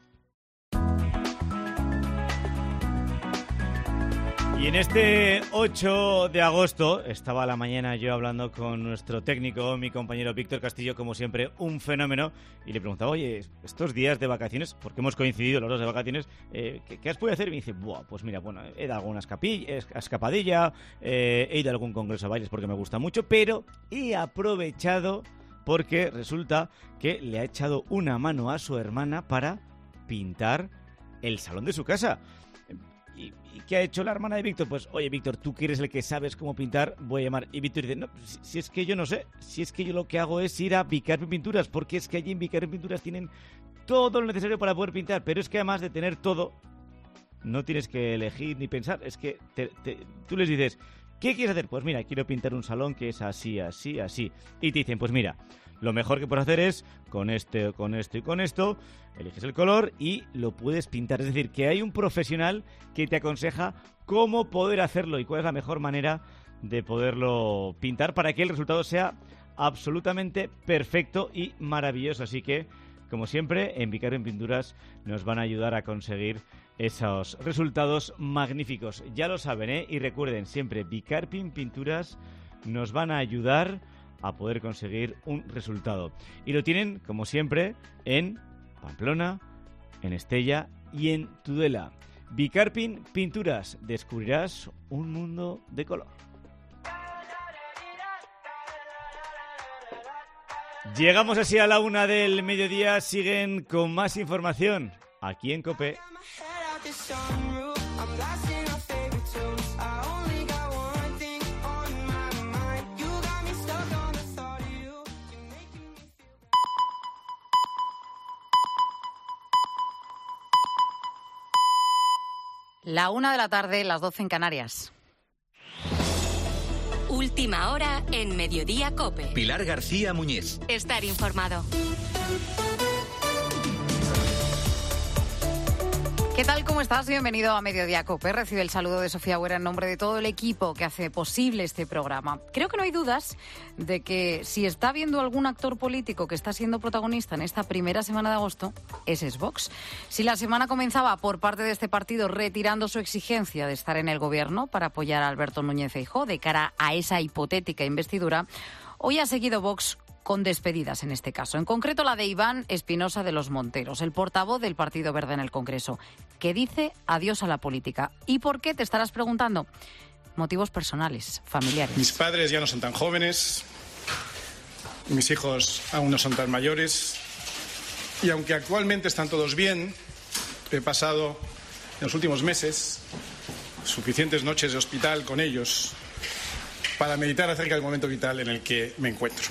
Y en este 8 de agosto estaba a la mañana yo hablando con nuestro técnico, mi compañero Víctor Castillo, como siempre, un fenómeno, y le preguntaba, oye, estos días de vacaciones, porque hemos coincidido los dos de vacaciones, ¿qué has podido hacer? Y me dice, pues mira, bueno, he dado alguna escapadilla, he ido a algún congreso de bailes porque me gusta mucho, pero he aprovechado porque resulta que le ha echado una mano a su hermana para pintar el salón de su casa. ¿Y qué ha hecho la hermana de Víctor? Pues, oye, Víctor, tú que eres el que sabes cómo pintar, voy a llamar. Y Víctor dice, no, si es que yo no sé, si es que yo lo que hago es ir a Vicarpin Pinturas, porque es que allí en Vicarpin Pinturas tienen todo lo necesario para poder pintar, pero es que además de tener todo, no tienes que elegir ni pensar, es que tú les dices, ¿qué quieres hacer? Pues mira, quiero pintar un salón que es así, así, así. Y te dicen, pues mira, lo mejor que puedes hacer es con esto, con esto y con esto, eliges el color y lo puedes pintar. Es decir, que hay un profesional que te aconseja cómo poder hacerlo y cuál es la mejor manera de poderlo pintar para que el resultado sea absolutamente perfecto y maravilloso. Así que, como siempre, en Vicarpin Pinturas nos van a ayudar a conseguir esos resultados magníficos. Ya lo saben, ¿eh? Y recuerden, siempre Vicarpin Pinturas nos van a ayudar a poder conseguir un resultado. Y lo tienen, como siempre, en Pamplona, en Estella y en Tudela. Vicarpin Pinturas, descubrirás un mundo de color. Llegamos así a la 1 del mediodía, siguen con más información aquí en COPE. La 1 de la tarde, las 12 en Canarias. Última hora en Mediodía COPE. Pilar García Muñiz. Estar informado. ¿Qué tal? ¿Cómo estás? Bienvenido a Mediodía COPE. Recibe el saludo de Sofía Huera en nombre de todo el equipo que hace posible este programa. Creo que no hay dudas de que si está viendo algún actor político que está siendo protagonista en esta primera semana de agosto, ese es Vox. Si la semana comenzaba por parte de este partido retirando su exigencia de estar en el gobierno para apoyar a Alberto Núñez Feijóo de cara a esa hipotética investidura, hoy ha seguido Vox con despedidas en este caso. En concreto la de Iván Espinosa de los Monteros, el portavoz del Partido Verde en el Congreso, que dice adiós a la política. ¿Y por qué? Te estarás preguntando. Motivos personales, familiares. Mis padres ya no son tan jóvenes, mis hijos aún no son tan mayores, y aunque actualmente están todos bien, he pasado en los últimos meses suficientes noches de hospital con ellos para meditar acerca del momento vital en el que me encuentro.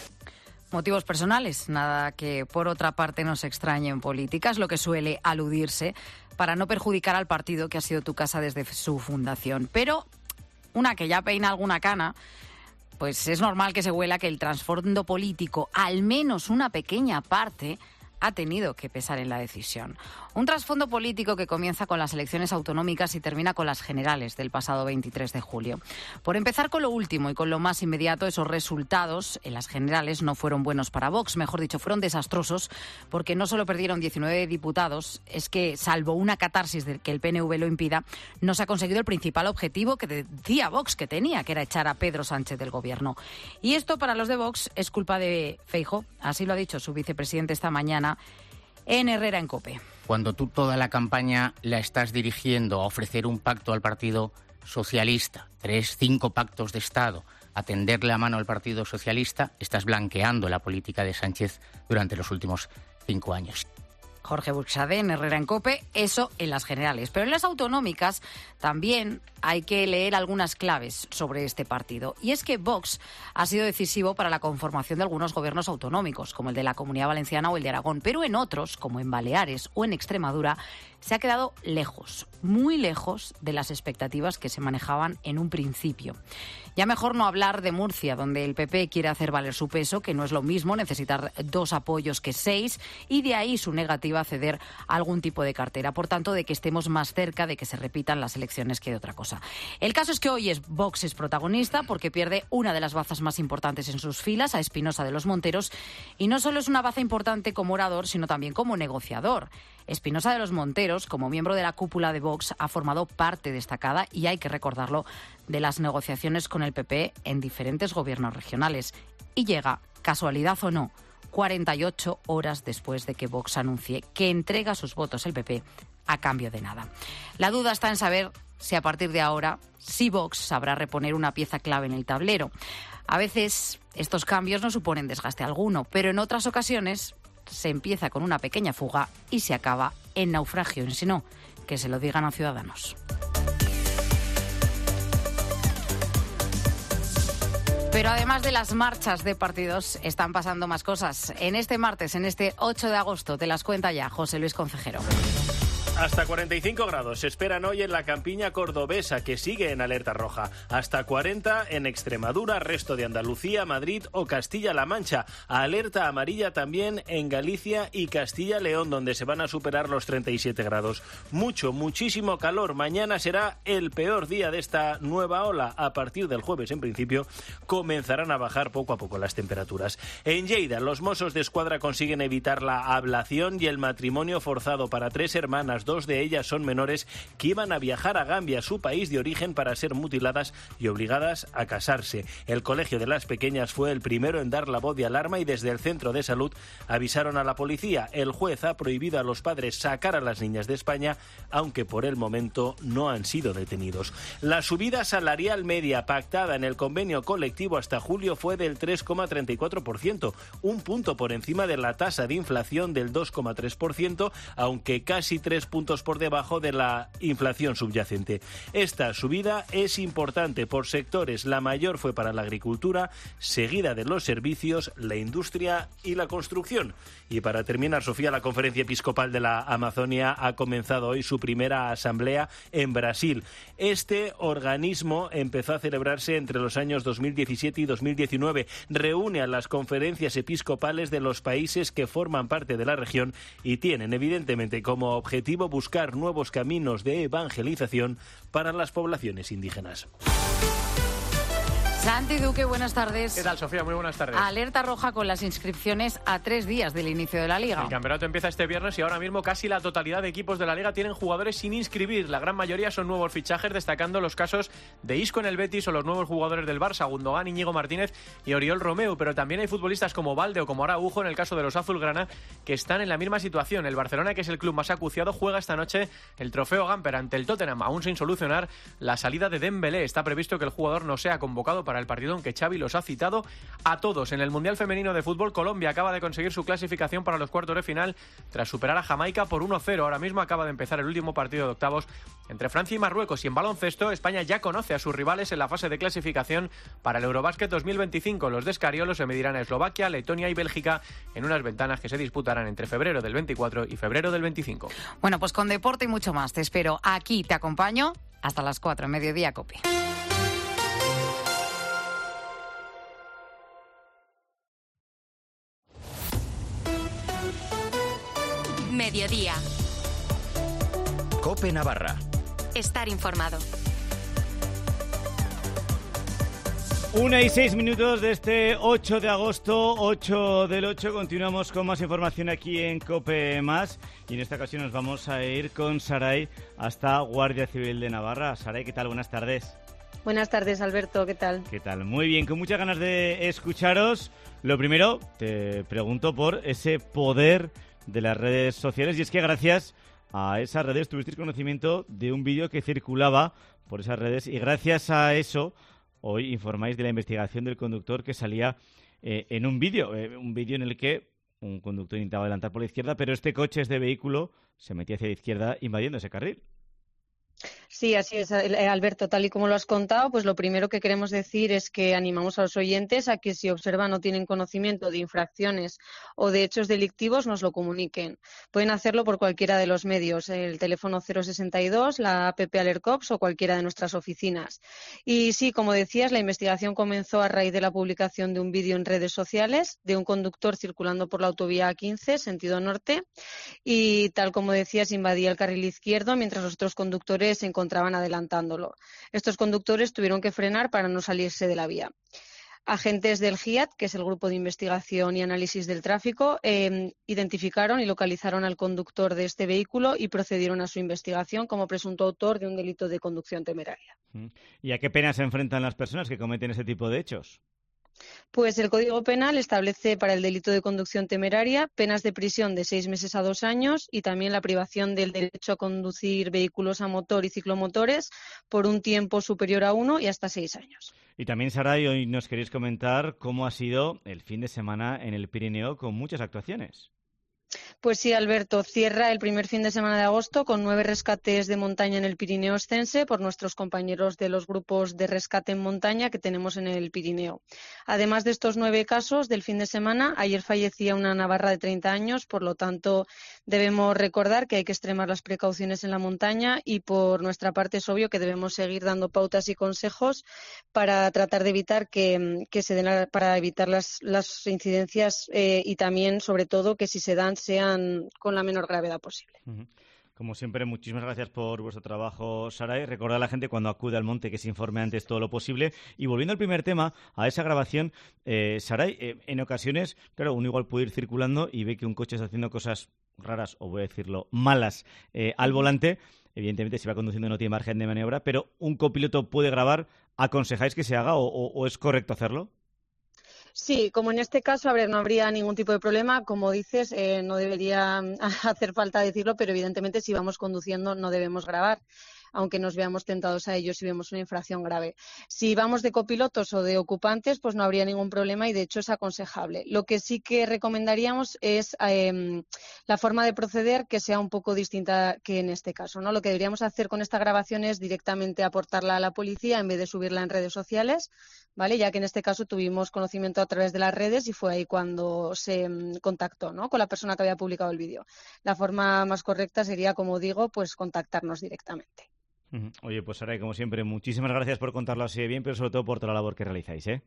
Motivos personales, nada que por otra parte nos extrañe en política, es lo que suele aludirse para no perjudicar al partido que ha sido tu casa desde su fundación. Pero una que ya peina alguna cana, pues es normal que se huela que el trasfondo político, al menos una pequeña parte, ha tenido que pesar en la decisión. Un trasfondo político que comienza con las elecciones autonómicas y termina con las generales del pasado 23 de julio. Por empezar con lo último y con lo más inmediato, esos resultados en las generales no fueron buenos para Vox, mejor dicho, fueron desastrosos, porque no solo perdieron 19 diputados, es que, salvo una catarsis de que el PNV lo impida, no se ha conseguido el principal objetivo que decía Vox que tenía, que era echar a Pedro Sánchez del gobierno. Y esto, para los de Vox, es culpa de Feijóo, así lo ha dicho su vicepresidente esta mañana en Herrera en COPE. Cuando tú toda la campaña la estás dirigiendo a ofrecer un pacto al Partido Socialista, 5 pactos de Estado, a tenderle la mano al Partido Socialista, estás blanqueando la política de Sánchez durante los últimos 5 años. Jorge Buxade en Herrera en COPE, eso en las generales. Pero en las autonómicas también hay que leer algunas claves sobre este partido. Y es que Vox ha sido decisivo para la conformación de algunos gobiernos autonómicos, como el de la Comunidad Valenciana o el de Aragón. Pero en otros, como en Baleares o en Extremadura, se ha quedado lejos, muy lejos de las expectativas que se manejaban en un principio. Ya mejor no hablar de Murcia, donde el PP quiere hacer valer su peso, que no es lo mismo necesitar 2 apoyos que 6, y de ahí su negativa a ceder a algún tipo de cartera. Por tanto, de que estemos más cerca de que se repitan las elecciones que de otra cosa. El caso es que hoy Vox es protagonista porque pierde una de las bazas más importantes en sus filas, a Espinosa de los Monteros, y no solo es una baza importante como orador, sino también como negociador. Espinosa de los Monteros, como miembro de la cúpula de Vox, ha formado parte destacada, y hay que recordarlo, de las negociaciones con el PP en diferentes gobiernos regionales. Y llega, casualidad o no, 48 horas después de que Vox anuncie que entrega sus votos el PP a cambio de nada. La duda está en saber si a partir de ahora, si Vox sabrá reponer una pieza clave en el tablero. A veces estos cambios no suponen desgaste alguno, pero en otras ocasiones se empieza con una pequeña fuga y se acaba en naufragio, si no, que se lo digan a Ciudadanos. Pero además de las marchas de partidos, están pasando más cosas. En este martes, en este 8 de agosto, te las cuenta ya José Luis Concejero. Hasta 45 grados se esperan hoy en la campiña cordobesa, que sigue en alerta roja. Hasta 40 en Extremadura, resto de Andalucía, Madrid o Castilla-La Mancha. Alerta amarilla también en Galicia y Castilla-León, donde se van a superar los 37 grados. Muchísimo calor. Mañana será el peor día de esta nueva ola. A partir del jueves, en principio, comenzarán a bajar poco a poco las temperaturas. En Lleida, los Mossos de Escuadra consiguen evitar la ablación y el matrimonio forzado para 3 hermanas. 2 de ellas son menores que iban a viajar a Gambia, su país de origen, para ser mutiladas y obligadas a casarse. El colegio de las pequeñas fue el primero en dar la voz de alarma y desde el centro de salud avisaron a la policía. El juez ha prohibido a los padres sacar a las niñas de España, aunque por el momento no han sido detenidos. La subida salarial media pactada en el convenio colectivo hasta julio fue del 3,34%, un punto por encima de la tasa de inflación del 2,3%, aunque casi 3 puntos por debajo de la inflación subyacente. Esta subida es importante por sectores. La mayor fue para la agricultura, seguida de los servicios, la industria y la construcción. Y para terminar, Sofía, la Conferencia Episcopal de la Amazonia ha comenzado hoy su primera asamblea en Brasil. Este organismo empezó a celebrarse entre los años 2017 y 2019. Reúne a las conferencias episcopales de los países que forman parte de la región y tienen, evidentemente, como objetivo buscar nuevos caminos de evangelización para las poblaciones indígenas. Santi Duque, buenas tardes. ¿Qué tal, Sofía? Muy buenas tardes. Alerta roja con las inscripciones a 3 días del inicio de la Liga. El campeonato empieza este viernes y ahora mismo casi la totalidad de equipos de la Liga tienen jugadores sin inscribir. La gran mayoría son nuevos fichajes, destacando los casos de Isco en el Betis o los nuevos jugadores del Barça, Gundogan, Íñigo Martínez y Oriol Romeu. Pero también hay futbolistas como Valde o como Araujo, en el caso de los azulgrana, que están en la misma situación. El Barcelona, que es el club más acuciado, juega esta noche el trofeo Gamper ante el Tottenham, aún sin solucionar la salida de Dembélé. Está previsto que el jugador no sea convocado para el partido, aunque Xavi los ha citado a todos. En el Mundial Femenino de Fútbol, Colombia acaba de conseguir su clasificación para los cuartos de final tras superar a Jamaica por 1-0. Ahora mismo acaba de empezar el último partido de octavos entre Francia y Marruecos. Y en baloncesto, España ya conoce a sus rivales en la fase de clasificación para el Eurobásquet 2025. Los de Escariolo se medirán a Eslovaquia, Letonia y Bélgica en unas ventanas que se disputarán entre febrero del 24 y febrero del 25. Bueno, pues con deporte y mucho más te espero aquí, te acompaño hasta las 4, Mediodía Cope. Mediodía. Cope Navarra. Estar informado. 1:06 de este 8 de agosto, 8 del 8. Continuamos con más información aquí en Cope Más. Y en esta ocasión nos vamos a ir con Saray hasta Guardia Civil de Navarra. Saray, ¿qué tal? Buenas tardes. Buenas tardes, Alberto. ¿Qué tal? ¿Qué tal? Muy bien, con muchas ganas de escucharos. Lo primero, te pregunto por ese poder de las redes sociales, y es que gracias a esas redes tuvisteis conocimiento de un vídeo que circulaba por esas redes, y gracias a eso hoy informáis de la investigación del conductor que salía en un vídeo en el que un conductor intentaba adelantar por la izquierda, pero este coche, este vehículo, se metía hacia la izquierda invadiendo ese carril. Sí, así es, Alberto, tal y como lo has contado, pues lo primero que queremos decir es que animamos a los oyentes a que si observan o tienen conocimiento de infracciones o de hechos delictivos nos lo comuniquen. Pueden hacerlo por cualquiera de los medios, el teléfono 062, la app Alercops o cualquiera de nuestras oficinas. Y sí, como decías, la investigación comenzó a raíz de la publicación de un vídeo en redes sociales de un conductor circulando por la autovía A15, sentido norte, y tal como decías, invadía el carril izquierdo mientras los otros conductores se encontraban adelantándolo. Estos conductores tuvieron que frenar para no salirse de la vía. Agentes del GIAT, que es el Grupo de Investigación y Análisis del Tráfico, identificaron y localizaron al conductor de este vehículo y procedieron a su investigación como presunto autor de un delito de conducción temeraria. ¿Y a qué pena se enfrentan las personas que cometen ese tipo de hechos? Pues el Código Penal establece para el delito de conducción temeraria penas de prisión de 6 meses a 2 años y también la privación del derecho a conducir vehículos a motor y ciclomotores por un tiempo superior a 1 y hasta 6 años. Y también, Saray, hoy nos queréis comentar cómo ha sido el fin de semana en el Pirineo con muchas actuaciones. Pues sí, Alberto, cierra el primer fin de semana de agosto con 9 rescates de montaña en el Pirineo Extense por nuestros compañeros de los grupos de rescate en montaña que tenemos en el Pirineo. Además de estos 9 casos del fin de semana, ayer fallecía una navarra de 30 años, por lo tanto debemos recordar que hay que extremar las precauciones en la montaña y por nuestra parte es obvio que debemos seguir dando pautas y consejos para tratar de evitar que se den, para evitar las incidencias y también, sobre todo, que si se dan sean con la menor gravedad posible. Como siempre, muchísimas gracias por vuestro trabajo, Saray. Recordad a la gente cuando acude al monte que se informe antes todo lo posible. Y volviendo al primer tema, a esa grabación, Saray, en ocasiones, claro, uno igual puede ir circulando y ve que un coche está haciendo cosas raras, o voy a decirlo, malas, al volante. Evidentemente, si va conduciendo no tiene margen de maniobra, pero un copiloto puede grabar. ¿Aconsejáis que se haga o es correcto hacerlo? Sí, como en este caso, no habría ningún tipo de problema. Como dices, no debería hacer falta decirlo, pero evidentemente si vamos conduciendo no debemos grabar, aunque nos veamos tentados a ello si vemos una infracción grave. Si vamos de copilotos o de ocupantes, pues no habría ningún problema y de hecho es aconsejable. Lo que sí que recomendaríamos es la forma de proceder que sea un poco distinta que en este caso, ¿no? Lo que deberíamos hacer con esta grabación es directamente aportarla a la policía en vez de subirla en redes sociales, ¿vale? Ya que en este caso tuvimos conocimiento a través de las redes y fue ahí cuando se contactó, ¿no?, con la persona que había publicado el vídeo. La forma más correcta sería, como digo, pues contactarnos directamente. Oye, pues Saray, como siempre, muchísimas gracias por contarlo así de bien, pero sobre todo por toda la labor que realizáis, ¿eh?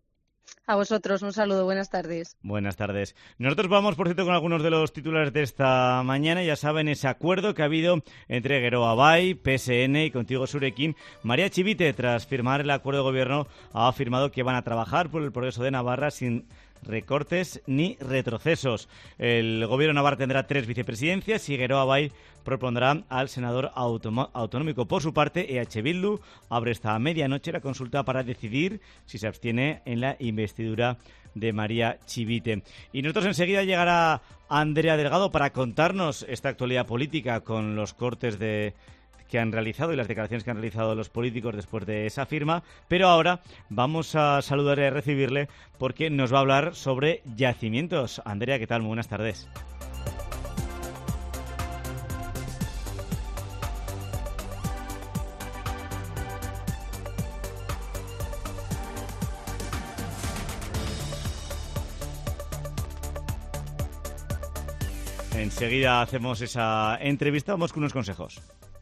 A vosotros, un saludo, buenas tardes. Buenas tardes. Nosotros vamos, por cierto, con algunos de los titulares de esta mañana. Ya saben, ese acuerdo que ha habido entre Geroa Bai, PSN y Contigo Surekin. María Chivite, tras firmar el acuerdo de gobierno, ha afirmado que van a trabajar por el progreso de Navarra sin recortes ni retrocesos. El gobierno navarro tendrá 3 vicepresidencias y Geroa Bai propondrá al senador autonómico. Por su parte, EH Bildu abre esta medianoche la consulta para decidir si se abstiene en la investidura de María Chivite. Y nosotros enseguida llegará Andrea Delgado para contarnos esta actualidad política con los cortes que han realizado y las declaraciones que han realizado los políticos después de esa firma, pero ahora vamos a saludar y a recibirle porque nos va a hablar sobre yacimientos. Andrea, ¿qué tal? Muy buenas tardes. Enseguida hacemos esa entrevista, vamos con unos consejos.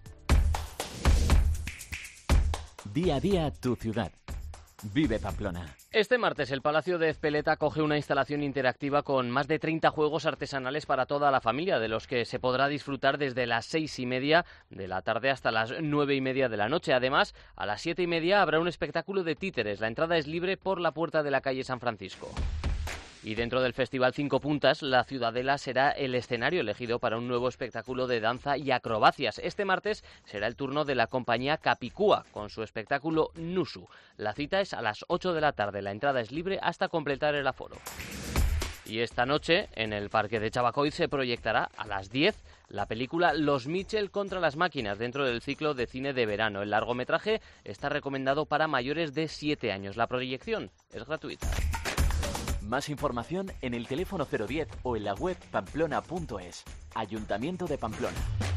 Día a día, tu ciudad. Vive Pamplona. Este martes el Palacio de Ezpeleta acoge una instalación interactiva con más de 30 juegos artesanales para toda la familia, de los que se podrá disfrutar desde las 6:30 de la tarde hasta las 9:30 de la noche. Además, a las 7:30 habrá un espectáculo de títeres. La entrada es libre por la puerta de la calle San Francisco. Y dentro del Festival Cinco Puntas, la Ciudadela será el escenario elegido para un nuevo espectáculo de danza y acrobacias. Este martes será el turno de la compañía Capicúa, con su espectáculo Nusu. La cita es a las 8 de la tarde. La entrada es libre hasta completar el aforo. Y esta noche, en el Parque de Chabacoy, se proyectará a las 10 la película Los Mitchell contra las máquinas, dentro del ciclo de cine de verano. El largometraje está recomendado para mayores de 7 años. La proyección es gratuita. Más información en el teléfono 010 o en la web pamplona.es. Ayuntamiento de Pamplona.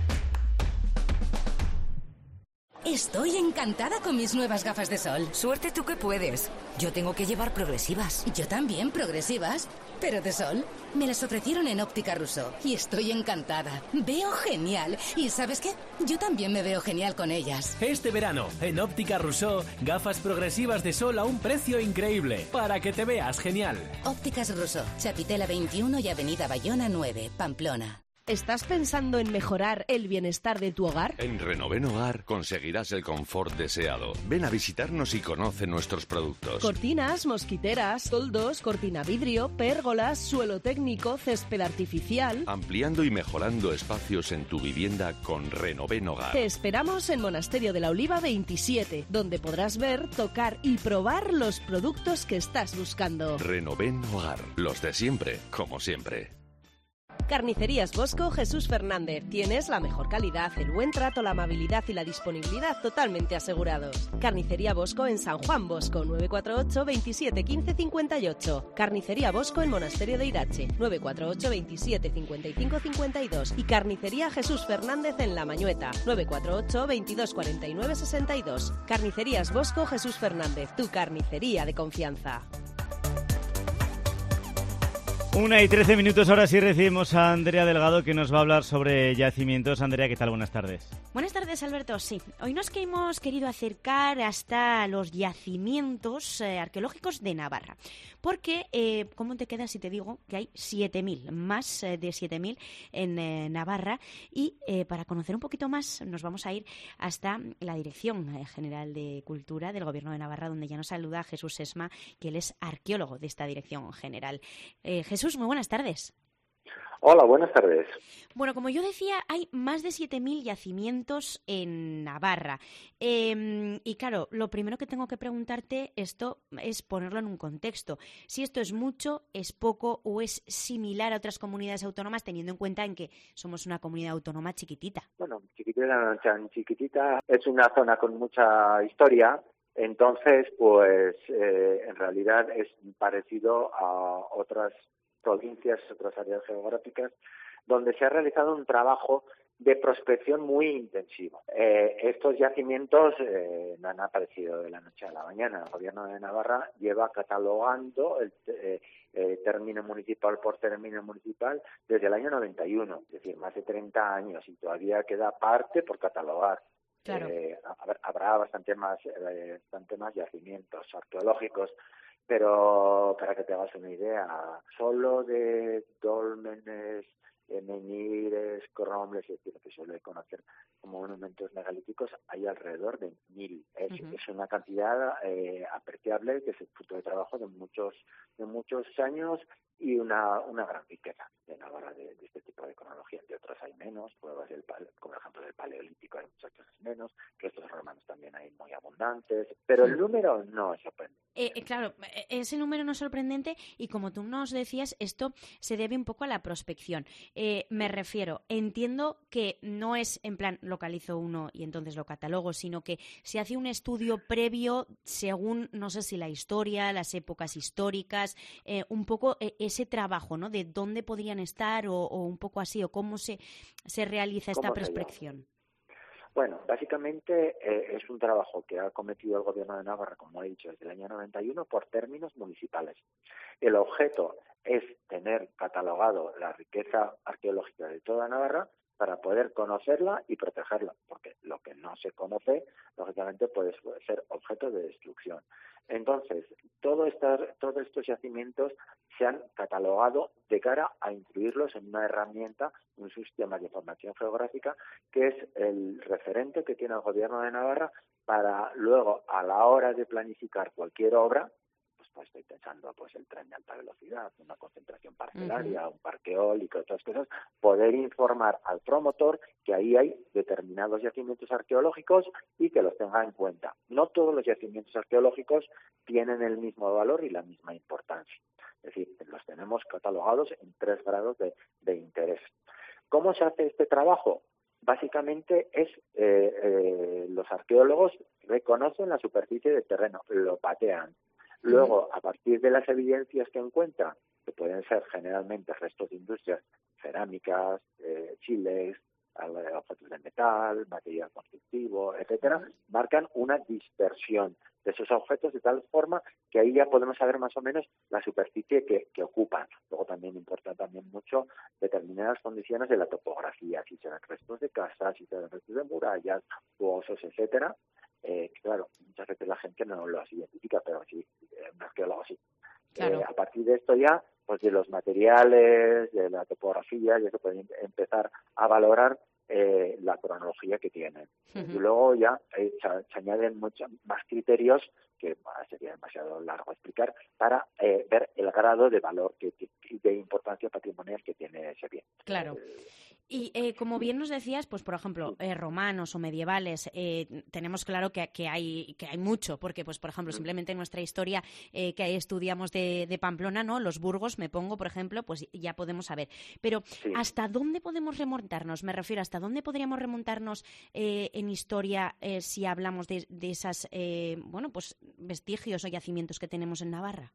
Estoy encantada con mis nuevas gafas de sol. Suerte tú que puedes. Yo tengo que llevar progresivas. Yo también, progresivas. Pero de sol. Me las ofrecieron en Óptica Rousseau y estoy encantada. Veo genial. ¿Y sabes qué? Yo también me veo genial con ellas. Este verano, en Óptica Rousseau, gafas progresivas de sol a un precio increíble. Para que te veas genial. Ópticas Rousseau, Chapitela 21 y Avenida Bayona 9, Pamplona. ¿Estás pensando en mejorar el bienestar de tu hogar? En Renoven Hogar conseguirás el confort deseado. Ven a visitarnos y conoce nuestros productos. Cortinas, mosquiteras, toldos, cortina vidrio, pérgolas, suelo técnico, césped artificial. Ampliando y mejorando espacios en tu vivienda con Renoven Hogar. Te esperamos en Monasterio de la Oliva 27, donde podrás ver, tocar y probar los productos que estás buscando. Renoven Hogar. Los de siempre, como siempre. Carnicerías Bosco Jesús Fernández. Tienes la mejor calidad, el buen trato, la amabilidad y la disponibilidad totalmente asegurados. Carnicería Bosco en San Juan Bosco, 948 27 15 58. Carnicería Bosco en Monasterio de Irache, 948 27 55 52. Y Carnicería Jesús Fernández en La Mañueta, 948 22 49 62. Carnicerías Bosco Jesús Fernández, tu carnicería de confianza. 1:13, ahora sí recibimos a Andrea Delgado, que nos va a hablar sobre yacimientos. Andrea, ¿qué tal? Buenas tardes. Buenas tardes, Alberto. Sí, hoy nos hemos querido acercar hasta los yacimientos arqueológicos de Navarra, porque, ¿cómo te quedas si te digo que hay 7.000, más de 7.000 en Navarra? Y para conocer un poquito más nos vamos a ir hasta la Dirección General de Cultura del Gobierno de Navarra, donde ya nos saluda Jesús Esma, que él es arqueólogo de esta Dirección General. Jesús, muy buenas tardes. Hola, buenas tardes. Bueno, como yo decía, hay más de 7.000 yacimientos en Navarra. Y claro, lo primero que tengo que preguntarte esto es ponerlo en un contexto. Si esto es mucho, es poco o es similar a otras comunidades autónomas, teniendo en cuenta en que somos una comunidad autónoma chiquitita. Bueno, chiquitita, es una zona con mucha historia. Entonces, pues en realidad es parecido a otras provincias, otras áreas geográficas, donde se ha realizado un trabajo de prospección muy intensivo. Estos yacimientos no han aparecido de la noche a la mañana. El Gobierno de Navarra lleva catalogando el término municipal por término municipal desde el año 91, es decir, más de 30 años, y todavía queda parte por catalogar. Claro. Habrá bastante más yacimientos arqueológicos, pero para que te hagas una idea, solo de dólmenes, menhires, corrombres, es decir, que se suele conocer como monumentos megalíticos, hay alrededor de 1.000. Es una cantidad apreciable, que es el fruto de trabajo de muchos años y una gran riqueza de Navarra de este tipo de cronología. De otras hay menos, pruebas como el ejemplo del Paleolítico, hay muchas cosas menos, restos romanos también hay muy abundantes, pero el número no es sorprendente. Claro, ese número no es sorprendente, y como tú nos decías, esto se debe un poco a la prospección. Me refiero, entiendo que no es en plan localizo uno y entonces lo catalogo, sino que se hace un estudio previo según, no sé si la historia, las épocas históricas, un poco ese trabajo, ¿no? De dónde podrían estar o un poco así, o cómo se realiza esta prospección. Bueno, básicamente es un trabajo que ha cometido el Gobierno de Navarra, como he dicho, desde el año 91 por términos municipales. El objeto es tener catalogado la riqueza arqueológica de toda Navarra para poder conocerla y protegerla, porque lo que no se conoce, lógicamente, puede ser objeto de destrucción. Entonces, todos estos yacimientos se han catalogado de cara a incluirlos en una herramienta, un sistema de información geográfica, que es el referente que tiene el Gobierno de Navarra para luego, a la hora de planificar cualquier obra, pues estoy pensando el tren de alta velocidad, una concentración parcelaria, un parque eólico, otras cosas, poder informar al promotor que ahí hay determinados yacimientos arqueológicos y que los tenga en cuenta. No todos los yacimientos arqueológicos tienen el mismo valor y la misma importancia. Es decir, los tenemos catalogados en 3 grados de interés. ¿Cómo se hace este trabajo? Básicamente es los arqueólogos reconocen la superficie del terreno, lo patean. Luego, a partir de las evidencias que encuentran, que pueden ser generalmente restos de industrias, cerámicas, chiles, objetos de metal, material constructivo, etcétera, marcan una dispersión de esos objetos de tal forma que ahí ya podemos saber más o menos la superficie que ocupan. Luego también importa mucho determinadas condiciones de la topografía, si serán restos de casas, si serán restos de murallas, osos, etcétera. Claro, muchas veces la gente no los identifica, pero sí, un arqueólogo sí. Claro. A partir de esto ya, pues de los materiales, de la topografía, ya se puede empezar a valorar la cronología que tienen. Y luego ya se añaden muchos más criterios que sería demasiado largo explicar para ver el grado de valor de importancia patrimonial que tiene ese bien. Claro. Y como bien nos decías, pues por ejemplo, romanos o medievales, tenemos claro que hay mucho, porque pues por ejemplo, simplemente en nuestra historia que estudiamos de Pamplona, ¿no? Los burgos, me pongo, por ejemplo, pues ya podemos saber. Pero ¿hasta dónde podemos remontarnos? Me refiero, ¿hasta dónde podríamos remontarnos en historia si hablamos de esas, pues vestigios o yacimientos que tenemos en Navarra?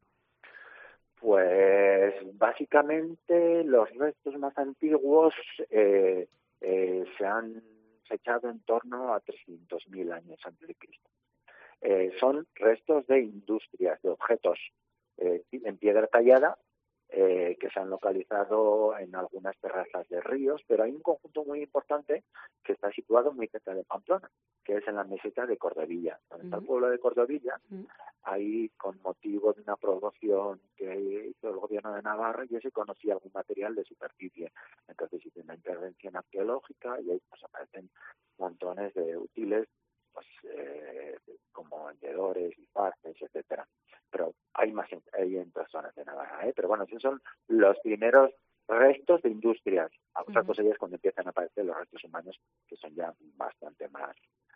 Pues básicamente los restos más antiguos se han fechado en torno a 300.000 años antes de Cristo. Son restos de industrias, de objetos en piedra tallada que se han localizado en algunas terrazas de ríos, pero hay un conjunto muy importante que está situado muy cerca de Pamplona, que es en la meseta de Cordovilla. Donde está el pueblo de Cordovilla, ahí con motivo de una promoción que hizo el gobierno de Navarra, ya se conocía algún material de superficie. Entonces hizo una intervención arqueológica y ahí pues aparecen montones de útiles, pues como vendedores y partes, etcétera. Pero hay más hay en otras zonas de Navarra, pero bueno, esos son los primeros restos de industrias. Otra cosa ya es cuando empiezan a aparecer los restos humanos, que son ya bastante más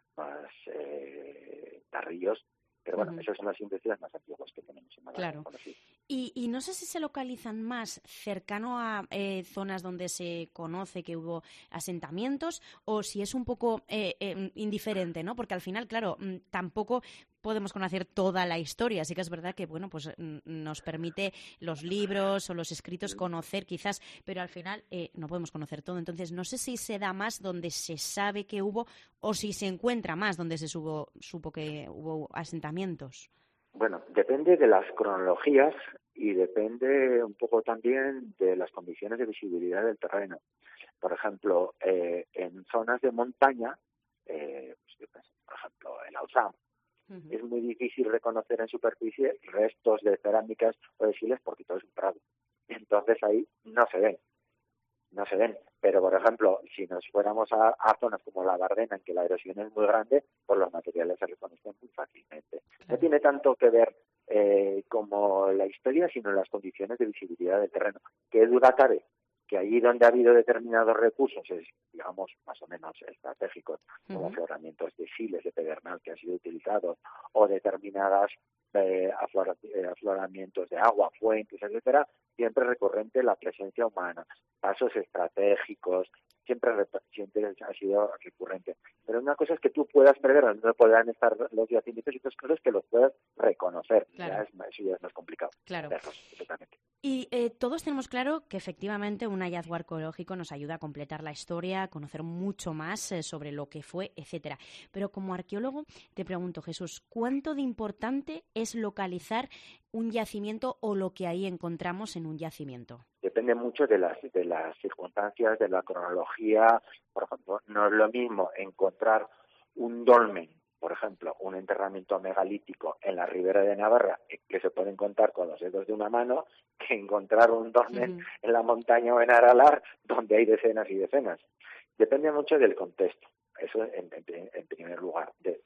tardíos. Pero bueno, esas son las industrias más antiguas que tenemos en Navarra. Claro. Y no sé si se localizan más cercano a zonas donde se conoce que hubo asentamientos o si es un poco indiferente, ¿no? Porque al final, claro, tampoco podemos conocer toda la historia. Así que es verdad que, bueno, pues nos permite los libros o los escritos conocer quizás, pero al final no podemos conocer todo. Entonces, no sé si se da más donde se sabe que hubo o si se encuentra más donde se supo que hubo asentamientos. Bueno, depende de las cronologías y depende un poco también de las condiciones de visibilidad del terreno. Por ejemplo, en zonas de montaña, por ejemplo, en Alzam, es muy difícil reconocer en superficie restos de cerámicas o de siles porque todo es un prado. Entonces ahí no se ven. Pero, por ejemplo, si nos fuéramos a zonas como la Bardena, en que la erosión es muy grande, pues los materiales se reconocen muy fácilmente. No tiene tanto que ver como la historia, sino las condiciones de visibilidad del terreno. ¿Qué duda cabe? Que allí donde ha habido determinados recursos, digamos, más o menos estratégicos, como afloramientos de siles de pedernal que han sido utilizados, o determinadas afloramientos de agua, fuentes, etcétera, siempre recurrente la presencia humana, pasos estratégicos, siempre ha sido recurrente. Pero una cosa es que tú puedas prever dónde podrán estar los yacimientos y otras cosas que los puedas reconocer. Claro. Eso ya es más complicado. Claro. Verlos, totalmente. Y todos tenemos claro que efectivamente un hallazgo arqueológico nos ayuda a completar la historia, a conocer mucho más sobre lo que fue, etcétera. Pero como arqueólogo te pregunto, Jesús, ¿cuánto de importante es localizar un yacimiento o lo que ahí encontramos en un yacimiento? Depende mucho de las circunstancias, de la cronología. Por ejemplo, no es lo mismo encontrar un dolmen, por ejemplo, un enterramiento megalítico en la ribera de Navarra, que se pueden contar con los dedos de una mano, que encontrar un dolmen en la montaña o en Aralar, donde hay decenas y decenas. Depende mucho del contexto. Eso en primer lugar, de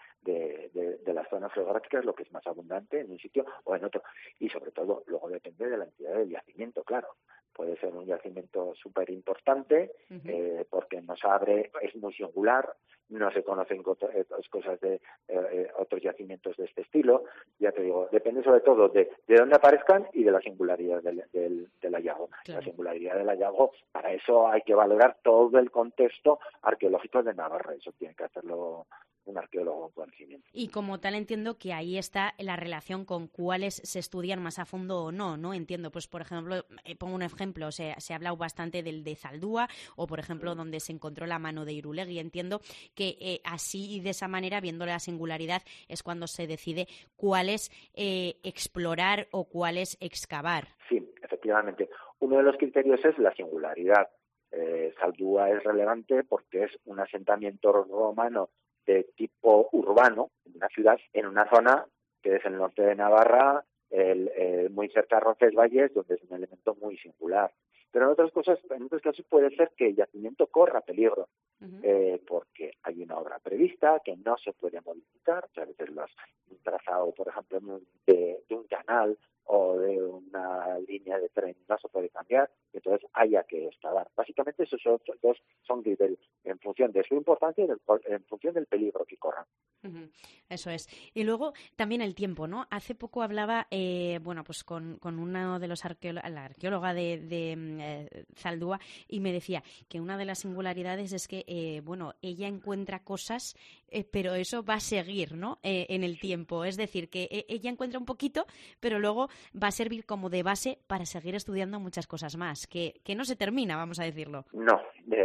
las zonas geográficas, lo que es más abundante en un sitio o en otro. Y sobre todo, luego depende de la entidad del yacimiento, claro. Puede ser un yacimiento súper importante porque nos abre, es muy singular, no se conocen otras cosas de otros yacimientos de este estilo. Ya te digo, depende sobre todo de dónde aparezcan y de la singularidad del hallazgo. Claro. La singularidad del hallazgo, para eso hay que valorar todo el contexto arqueológico de Navarra. Eso tiene que hacerlo un arqueólogo con conocimiento. Y como tal entiendo que ahí está la relación con cuáles se estudian más a fondo o no, ¿no? Entiendo, pues por ejemplo, pongo un ejemplo, se ha hablado bastante del de Zaldúa o por ejemplo donde se encontró la mano de Irulegui. Entiendo que así y de esa manera, viendo la singularidad, es cuando se decide cuáles explorar o cuáles excavar. Sí, efectivamente. Uno de los criterios es la singularidad. Zaldúa es relevante porque es un asentamiento romano de tipo urbano, en una ciudad, en una zona que es el norte de Navarra, muy cerca de Roncesvalles, donde es un elemento muy singular. Pero en otros casos puede ser que el yacimiento corra peligro, porque hay una obra prevista que no se puede modificar, a veces un trazado, por ejemplo, de un canal o de una línea de tren no se puede cambiar, entonces haya que excavar. Básicamente esos dos son criterios, en función de su importancia y en función del peligro que corran. Eso es. Y luego también el tiempo, ¿no? Hace poco hablaba, pues con uno de los la arqueóloga de Zaldúa, y me decía que una de las singularidades es que, ella encuentra cosas, pero eso va a seguir, ¿no? En el tiempo. Es decir, que ella encuentra un poquito, pero luego va a servir como de base para seguir estudiando muchas cosas más, que no se termina, vamos a decirlo. No,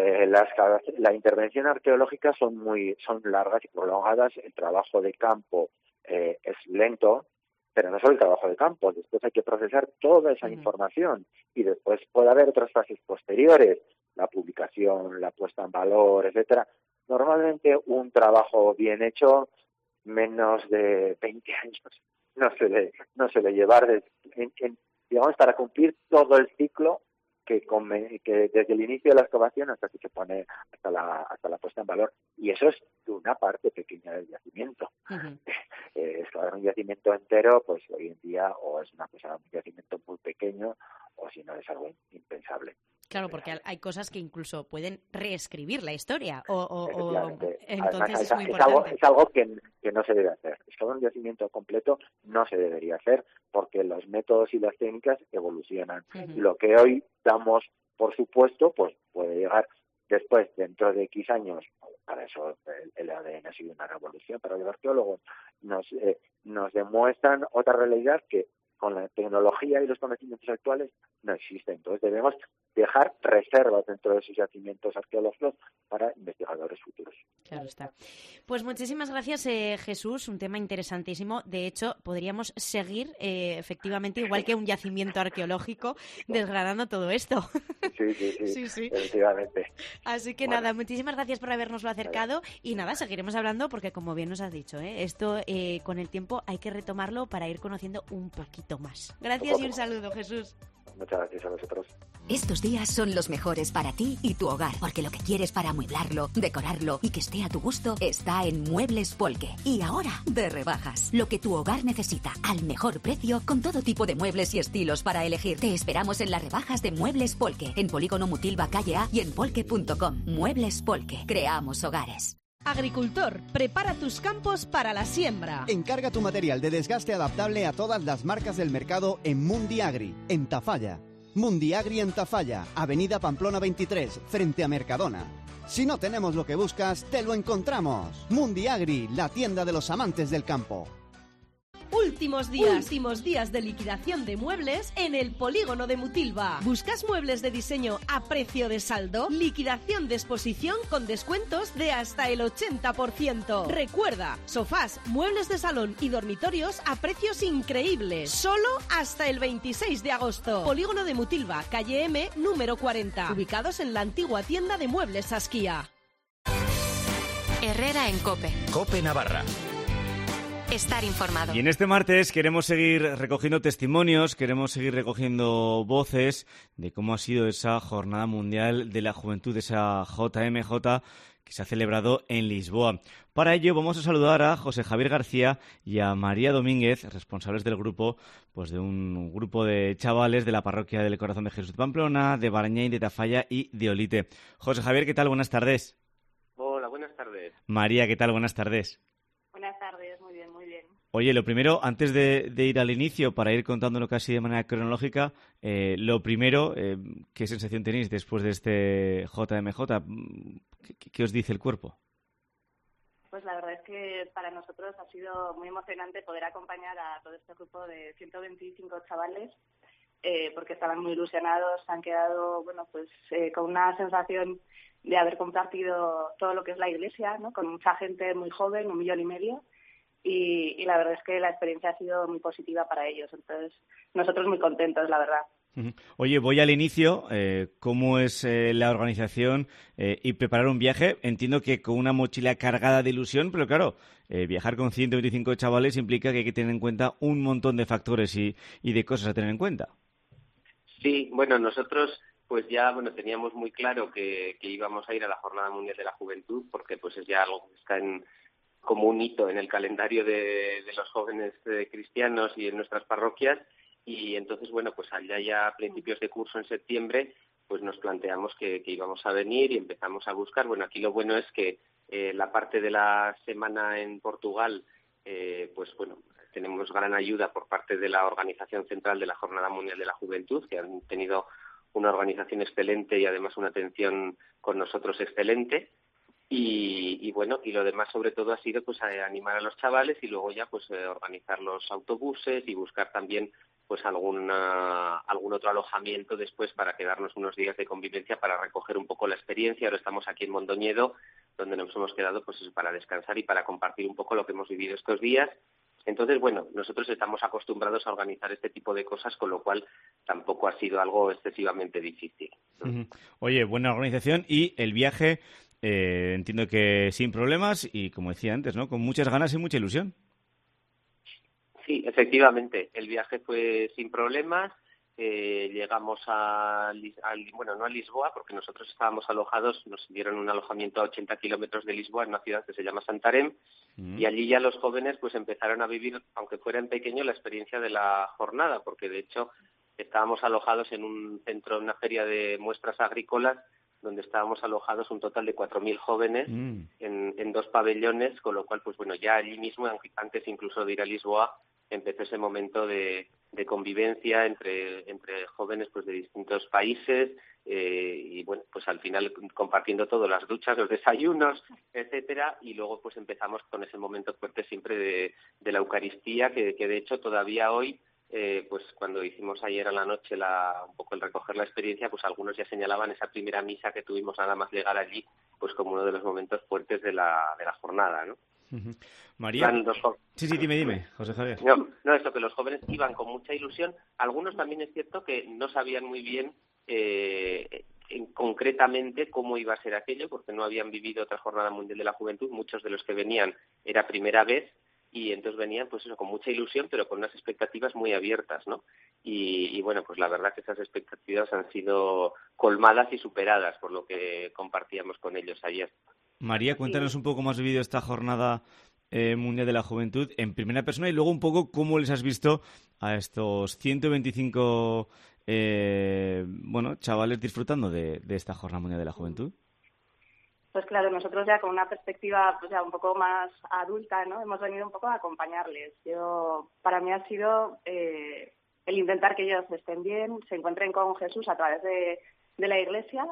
la intervención arqueológica son largas y prolongadas. El trabajo de campo es lento, pero no solo el trabajo de campo. Después hay que procesar toda esa información y después puede haber otras fases posteriores, la publicación, la puesta en valor, etcétera. Normalmente un trabajo bien hecho, menos de 20 años no suele llevar, digamos, para cumplir todo el ciclo que desde el inicio de la excavación hasta que se pone hasta la puesta en valor, y eso es una parte pequeña del yacimiento. Excavar un yacimiento entero, pues hoy en día o es un yacimiento muy pequeño, o si no es algo impensable. Claro, porque hay cosas que incluso pueden reescribir la historia, entonces además, es muy importante. Es algo que no se debe hacer. Excavar un yacimiento completo no se debería hacer, porque los métodos y las técnicas evolucionan. Y lo que hoy damos por supuesto, pues puede llegar después, dentro de X años. Para eso el ADN ha sido una revolución, pero los arqueólogos nos demuestran otra realidad que con la tecnología y los conocimientos actuales no existe. Entonces debemos dejar reservas dentro de esos yacimientos arqueológicos para investigadores futuros. Claro está. Pues muchísimas gracias, Jesús. Un tema interesantísimo. De hecho, podríamos seguir efectivamente, igual que un yacimiento arqueológico, desgranando todo esto. Sí, efectivamente. Así que nada, muchísimas gracias por habernoslo acercado y nada, seguiremos hablando porque, como bien nos has dicho, esto con el tiempo hay que retomarlo para ir conociendo un poquito más. Gracias y un saludo, Jesús. Muchas gracias a vosotros. Estos días son los mejores para ti y tu hogar, porque lo que quieres para amueblarlo, decorarlo y que esté a tu gusto está en Muebles Polke. Y ahora, de rebajas. Lo que tu hogar necesita, al mejor precio, con todo tipo de muebles y estilos para elegir. Te esperamos en las rebajas de Muebles Polke, en Polígono Mutilva Calle A y en polke.com. Muebles Polke. Creamos hogares. Agricultor, prepara tus campos para la siembra. Encarga tu material de desgaste adaptable a todas las marcas del mercado en Mundi Agri, en Tafalla. Mundi Agri en Tafalla, Avenida Pamplona 23, frente a Mercadona. Si no tenemos lo que buscas, te lo encontramos. Mundi Agri, la tienda de los amantes del campo. Últimos días de liquidación de muebles en el Polígono de Mutilva. ¿Buscas muebles de diseño a precio de saldo? Liquidación de exposición con descuentos de hasta el 80%. Recuerda, sofás, muebles de salón y dormitorios a precios increíbles. Solo hasta el 26 de agosto. Polígono de Mutilva, calle M, número 40. Ubicados en la antigua tienda de muebles Saskia. Herrera en COPE. COPE Navarra. Estar informado. Y en este martes queremos seguir recogiendo testimonios, queremos seguir recogiendo voces de cómo ha sido esa Jornada Mundial de la Juventud, esa JMJ que se ha celebrado en Lisboa. Para ello vamos a saludar a José Javier García y a María Domínguez, responsables del grupo, pues de un grupo de chavales de la Parroquia del Corazón de Jesús de Pamplona, de Barañáin, de Tafalla y de Olite. José Javier, ¿qué tal? Buenas tardes. Hola, buenas tardes. María, ¿qué tal? Buenas tardes. Buenas tardes, muy bien, muy bien. Oye, lo primero, antes de ir al inicio, para ir contándolo casi de manera cronológica, lo primero, ¿qué sensación tenéis después de este JMJ? ¿Qué os dice el cuerpo? Pues la verdad es que para nosotros ha sido muy emocionante poder acompañar a todo este grupo de 125 chavales, porque estaban muy ilusionados, han quedado, con una sensación de haber compartido todo lo que es la Iglesia, ¿no? Con mucha gente muy joven, 1,5 millones, y la verdad es que la experiencia ha sido muy positiva para ellos. Entonces, nosotros muy contentos, la verdad. Oye, voy al inicio. ¿Cómo es la organización y preparar un viaje? Entiendo que con una mochila cargada de ilusión, pero claro, viajar con 125 chavales implica que hay que tener en cuenta un montón de factores y de cosas a tener en cuenta. Sí, bueno, nosotros pues ya teníamos muy claro que íbamos a ir a la Jornada Mundial de la Juventud, porque pues es ya algo que está como un hito en el calendario de los jóvenes cristianos y en nuestras parroquias. Y entonces, pues allá ya a principios de curso en septiembre, pues nos planteamos que íbamos a venir y empezamos a buscar. Bueno, aquí lo bueno es que la parte de la semana en Portugal, pues bueno, tenemos gran ayuda por parte de la Organización Central de la Jornada Mundial de la Juventud, que han tenido una organización excelente y además una atención con nosotros excelente. Y bueno, y lo demás sobre todo ha sido pues animar a los chavales y luego ya pues organizar los autobuses y buscar también pues algún otro alojamiento después para quedarnos unos días de convivencia para recoger un poco la experiencia. Ahora estamos aquí en Mondoñedo, donde nos hemos quedado pues para descansar y para compartir un poco lo que hemos vivido estos días. Entonces, bueno, nosotros estamos acostumbrados a organizar este tipo de cosas, con lo cual tampoco ha sido algo excesivamente difícil. Oye, buena organización y el viaje, entiendo que sin problemas y, como decía antes, ¿no? Con muchas ganas y mucha ilusión. Sí, efectivamente, el viaje fue sin problemas. Llegamos bueno, no a Lisboa, porque nosotros estábamos alojados, nos dieron un alojamiento a 80 kilómetros de Lisboa, en una ciudad que se llama Santarém, y allí ya los jóvenes pues empezaron a vivir, aunque fuera en pequeño, la experiencia de la jornada, porque de hecho estábamos alojados en un centro, una feria de muestras agrícolas, donde estábamos alojados un total de 4.000 jóvenes en 2 pabellones, con lo cual, pues bueno, ya allí mismo, antes incluso de ir a Lisboa, empezó ese momento de convivencia entre jóvenes pues de distintos países y bueno, pues al final compartiendo todo, las duchas, los desayunos, etcétera, y luego pues empezamos con ese momento fuerte siempre de la Eucaristía, que de hecho todavía hoy, pues cuando hicimos ayer a la noche un poco el recoger la experiencia, pues algunos ya señalaban esa primera misa que tuvimos nada más llegar allí, pues como uno de los momentos fuertes de la jornada, ¿no? María. Sí, dime, José Javier. No, eso, que los jóvenes iban con mucha ilusión. Algunos también es cierto que no sabían muy bien concretamente cómo iba a ser aquello, porque no habían vivido otra Jornada Mundial de la Juventud. Muchos de los que venían era primera vez y entonces venían pues eso, con mucha ilusión, pero con unas expectativas muy abiertas, ¿no? Y bueno, pues la verdad que esas expectativas han sido colmadas y superadas por lo que compartíamos con ellos ayer. María, cuéntanos un poco cómo has vivido esta Jornada Mundial de la Juventud en primera persona y luego un poco cómo les has visto a estos 125 chavales disfrutando de esta Jornada Mundial de la Juventud. Pues claro, nosotros ya con una perspectiva pues ya un poco más adulta, ¿no? Hemos venido un poco a acompañarles. Para mí ha sido el intentar que ellos estén bien, se encuentren con Jesús a través de la Iglesia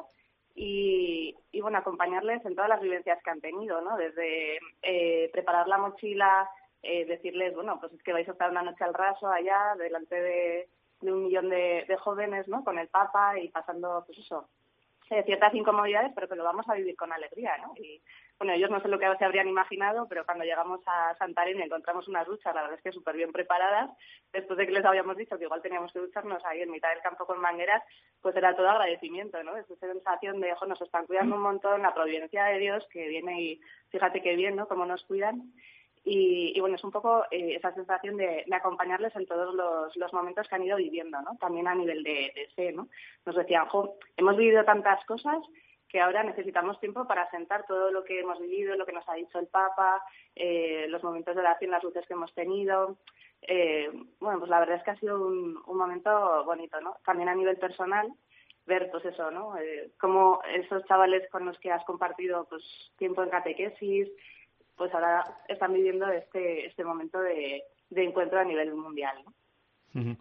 y bueno, acompañarles en todas las vivencias que han tenido, ¿no? Desde preparar la mochila, decirles, bueno, pues es que vais a estar una noche al raso allá, delante de 1 millón de jóvenes, ¿no? Con el Papa y pasando, pues eso, ciertas incomodidades, pero que lo vamos a vivir con alegría, ¿no? Y bueno, ellos no sé lo que se habrían imaginado, pero cuando llegamos a Santarém y encontramos unas duchas, la verdad es que súper bien preparadas, después de que les habíamos dicho que igual teníamos que ducharnos ahí en mitad del campo con mangueras, pues era todo agradecimiento, ¿no? Esa sensación de, nos están cuidando un montón, la providencia de Dios que viene y fíjate qué bien, ¿no? Cómo nos cuidan. Y bueno, es un poco esa sensación de acompañarles en todos los momentos que han ido viviendo, ¿no? También a nivel de fe, ¿no? Nos decían, hemos vivido tantas cosas que ahora necesitamos tiempo para sentar todo lo que hemos vivido, lo que nos ha dicho el Papa, los momentos de oración, las luces que hemos tenido. Bueno, pues la verdad es que ha sido un momento bonito, ¿no? También a nivel personal, ver, pues eso, ¿no? Cómo esos chavales con los que has compartido, pues, tiempo en catequesis, pues ahora están viviendo este momento de encuentro a nivel mundial, ¿no?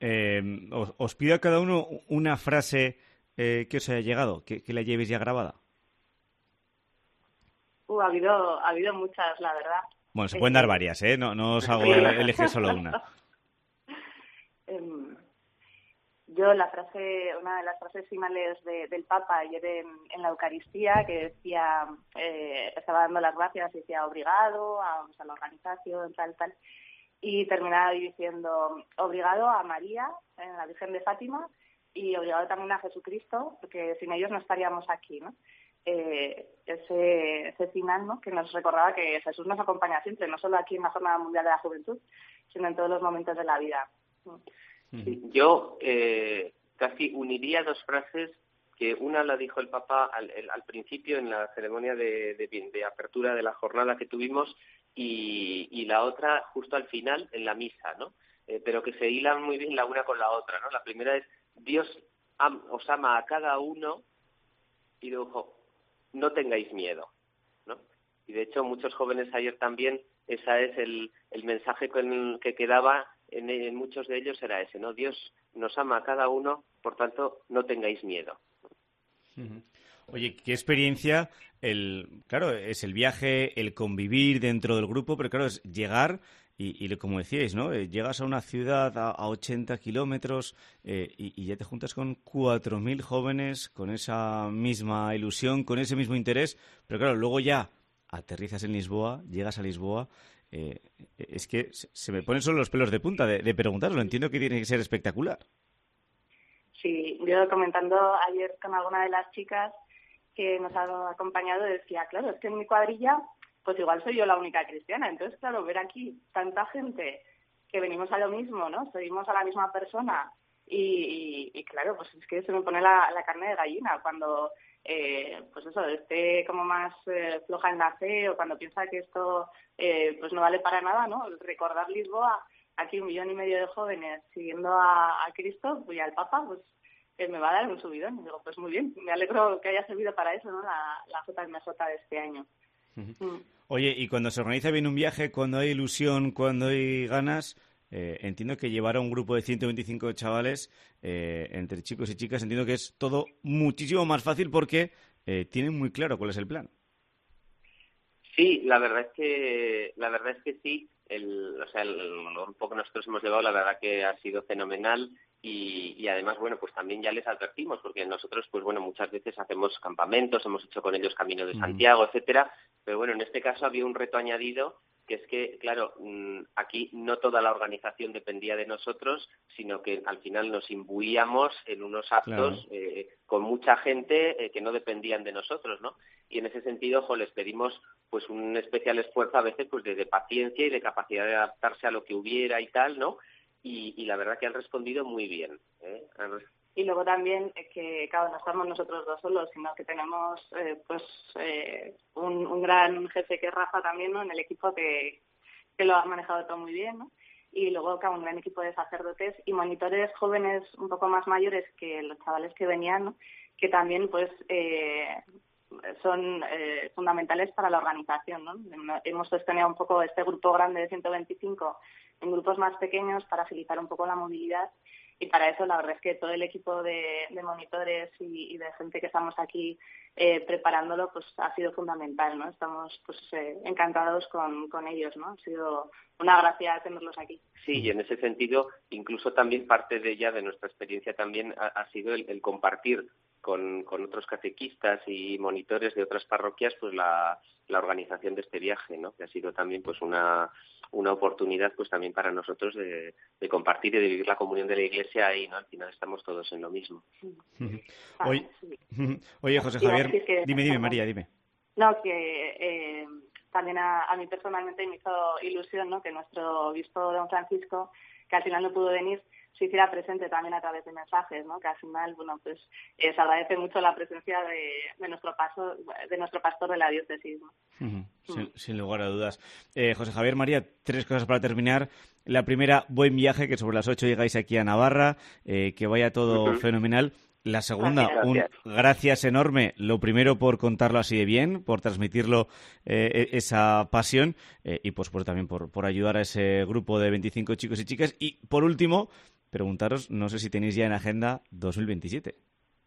Os pido a cada uno una frase que os haya llegado, que la llevéis ya grabada. Ha habido muchas, la verdad. Bueno, se pueden dar varias, ¿eh? No os hago elegir solo una. Yo una de las frases finales del Papa ayer en la Eucaristía, que decía, estaba dando las gracias y decía obrigado a la organización, tal, y terminaba diciendo obrigado a María, la Virgen de Fátima, y obrigado también a Jesucristo, porque sin ellos no estaríamos aquí, ¿no? Ese final, ¿no? Que nos recordaba que Jesús nos acompaña siempre, no solo aquí en la Jornada Mundial de la Juventud, sino en todos los momentos de la vida. Sí, yo casi uniría 2 frases, que una la dijo el Papa al principio en la ceremonia de apertura de la jornada que tuvimos y la otra justo al final en la misa, ¿no? Pero que se hilan muy bien la una con la otra, ¿no? La primera es: Dios os ama a cada uno y dijo, no tengáis miedo, ¿no? Y de hecho muchos jóvenes ayer también, ese es el mensaje que quedaba en muchos de ellos, era ese, ¿no? Dios nos ama a cada uno, por tanto, no tengáis miedo. Oye, qué experiencia, claro, es el viaje, el convivir dentro del grupo, pero claro, es llegar y como decíais, ¿no? Llegas a una ciudad a 80 kilómetros y ya te juntas con 4.000 jóvenes con esa misma ilusión, con ese mismo interés, pero claro, luego ya aterrizas en Lisboa, llegas a Lisboa, es que se me ponen solo los pelos de punta de preguntarlo, entiendo que tiene que ser espectacular. Sí, yo comentando ayer con alguna de las chicas que nos ha acompañado, decía, claro, es que en mi cuadrilla, pues igual soy yo la única cristiana. Entonces, claro, ver aquí tanta gente que venimos a lo mismo, ¿no? Seguimos a la misma persona y claro, pues es que se me pone la carne de gallina cuando, pues eso, esté como más floja en la fe o cuando piensa que esto pues no vale para nada, ¿no? Recordar Lisboa, aquí 1,5 millones de jóvenes siguiendo a Cristo y al Papa, pues me va a dar un subidón. Y digo, pues muy bien, me alegro que haya servido para eso, ¿no? La JMJ de este año. Oye, y cuando se organiza bien un viaje, cuando hay ilusión, cuando hay ganas, entiendo que llevar a un grupo de 125 chavales, entre chicos y chicas, entiendo que es todo muchísimo más fácil porque tienen muy claro cuál es el plan. Sí, la verdad es que sí. El grupo que nosotros hemos llevado, la verdad que ha sido fenomenal. Y además, bueno, pues también ya les advertimos, porque nosotros, pues bueno, muchas veces hacemos campamentos, hemos hecho con ellos Camino de Santiago, etcétera, pero bueno, en este caso había un reto añadido, que es que, claro, aquí no toda la organización dependía de nosotros, sino que al final nos imbuíamos en unos actos con mucha gente que no dependían de nosotros, ¿no? Y en ese sentido, les pedimos pues un especial esfuerzo a veces pues de paciencia y de capacidad de adaptarse a lo que hubiera y tal, ¿no? Y la verdad que han respondido muy bien. Y luego también que, claro, no estamos nosotros dos solos, sino que tenemos un gran jefe que es Rafa también, ¿no? En el equipo que lo ha manejado todo muy bien, ¿no? Y luego, claro, un gran equipo de sacerdotes y monitores jóvenes un poco más mayores que los chavales que venían, ¿no? Que también pues son fundamentales para la organización, ¿no? Hemos sostenido un poco este grupo grande de 125 en grupos más pequeños para agilizar un poco la movilidad y para eso la verdad es que todo el equipo de monitores y de gente que estamos aquí preparándolo pues ha sido fundamental, ¿no? Estamos pues encantados con ellos, ¿no? Ha sido una gracia tenerlos aquí. Sí, y en ese sentido incluso también parte de ella, de nuestra experiencia también ha sido el compartir con otros catequistas y monitores de otras parroquias pues la organización de este viaje, ¿no? Que ha sido también pues una oportunidad pues también para nosotros de compartir y de vivir la comunión de la Iglesia ahí, ¿no? Al final estamos todos en lo mismo. Oye, José Javier, dime, María, dime. No, que también a mí personalmente me hizo ilusión, ¿no? Que nuestro obispo don Francisco, que al final no pudo venir, se hiciera presente también a través de mensajes, ¿no? Que al final, bueno, pues se agradece mucho la presencia de nuestro pastor de la diócesis, ¿no? Sin lugar a dudas. José Javier, María, 3 cosas para terminar. La primera, buen viaje, que sobre las 8 llegáis aquí a Navarra, que vaya todo fenomenal. La segunda, gracias enorme, lo primero por contarlo así de bien, por transmitirlo esa pasión y pues también por ayudar a ese grupo de 25 chicos y chicas. Y por último, preguntaros, no sé si tenéis ya en agenda 2027.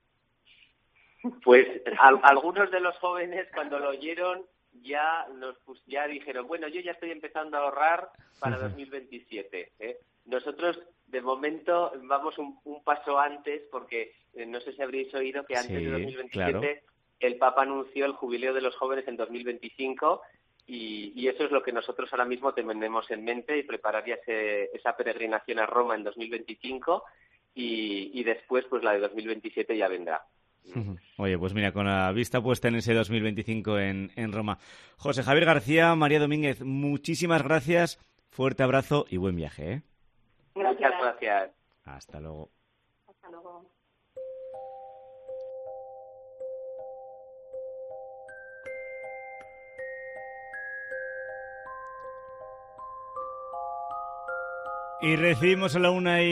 Pues algunos de los jóvenes cuando lo oyeron ya dijeron, bueno, yo ya estoy empezando a ahorrar para 2027. Nosotros de momento vamos un paso antes porque no sé si habréis oído que antes de 2027 claro. El Papa anunció el jubileo de los jóvenes en 2025 y eso es lo que nosotros ahora mismo tenemos en mente y preparar ya esa peregrinación a Roma en 2025 y después pues la de 2027 ya vendrá. Oye, pues mira, con la vista puesta en ese 2025 en Roma. José Javier García, María Domínguez, muchísimas gracias, fuerte abrazo y buen viaje, ¿eh? Gracias. Muchas gracias. Hasta luego. Hasta luego. Y recibimos a la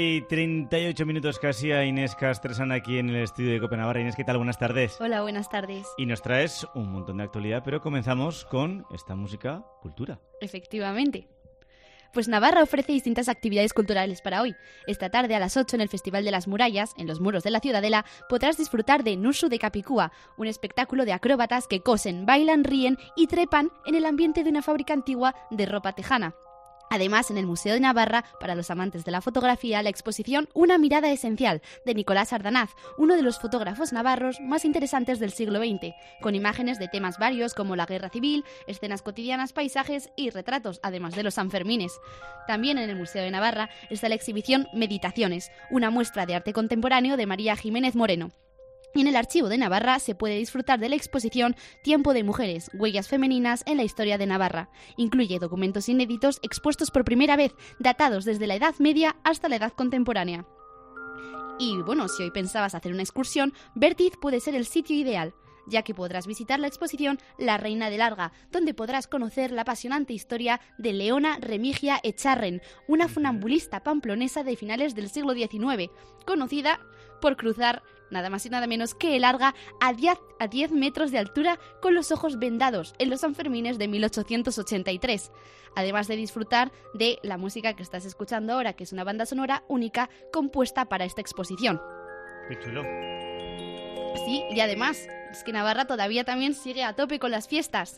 1:38 casi a Inés Castresana aquí en el estudio de Cope Navarra. Inés, ¿qué tal? Buenas tardes. Hola, buenas tardes. Y nos traes un montón de actualidad, pero comenzamos con esta música cultura. Efectivamente. Pues Navarra ofrece distintas actividades culturales para hoy. Esta tarde a las 8 en el Festival de las Murallas, en los muros de la Ciudadela, podrás disfrutar de Nusu de Capicúa, un espectáculo de acróbatas que cosen, bailan, ríen y trepan en el ambiente de una fábrica antigua de ropa tejana. Además, en el Museo de Navarra, para los amantes de la fotografía, la exposición Una mirada esencial, de Nicolás Ardanaz, uno de los fotógrafos navarros más interesantes del siglo XX, con imágenes de temas varios como la guerra civil, escenas cotidianas, paisajes y retratos, además de los Sanfermines. También en el Museo de Navarra está la exhibición Meditaciones, una muestra de arte contemporáneo de María Jiménez Moreno. Y en el Archivo de Navarra se puede disfrutar de la exposición Tiempo de mujeres, huellas femeninas en la historia de Navarra. Incluye documentos inéditos expuestos por primera vez, datados desde la Edad Media hasta la Edad Contemporánea. Y bueno, si hoy pensabas hacer una excursión, Bertiz puede ser el sitio ideal, ya que podrás visitar la exposición La Reina de Larga, donde podrás conocer la apasionante historia de Leona Remigia Echarren, una funambulista pamplonesa de finales del siglo XIX, conocida por cruzar nada más y nada menos que el Arga a 10 metros de altura con los ojos vendados en los Sanfermines de 1883, además de disfrutar de la música que estás escuchando ahora, que es una banda sonora única compuesta para esta exposición. ¡Qué chulo! Sí, y además, es que Navarra todavía también sigue a tope con las fiestas.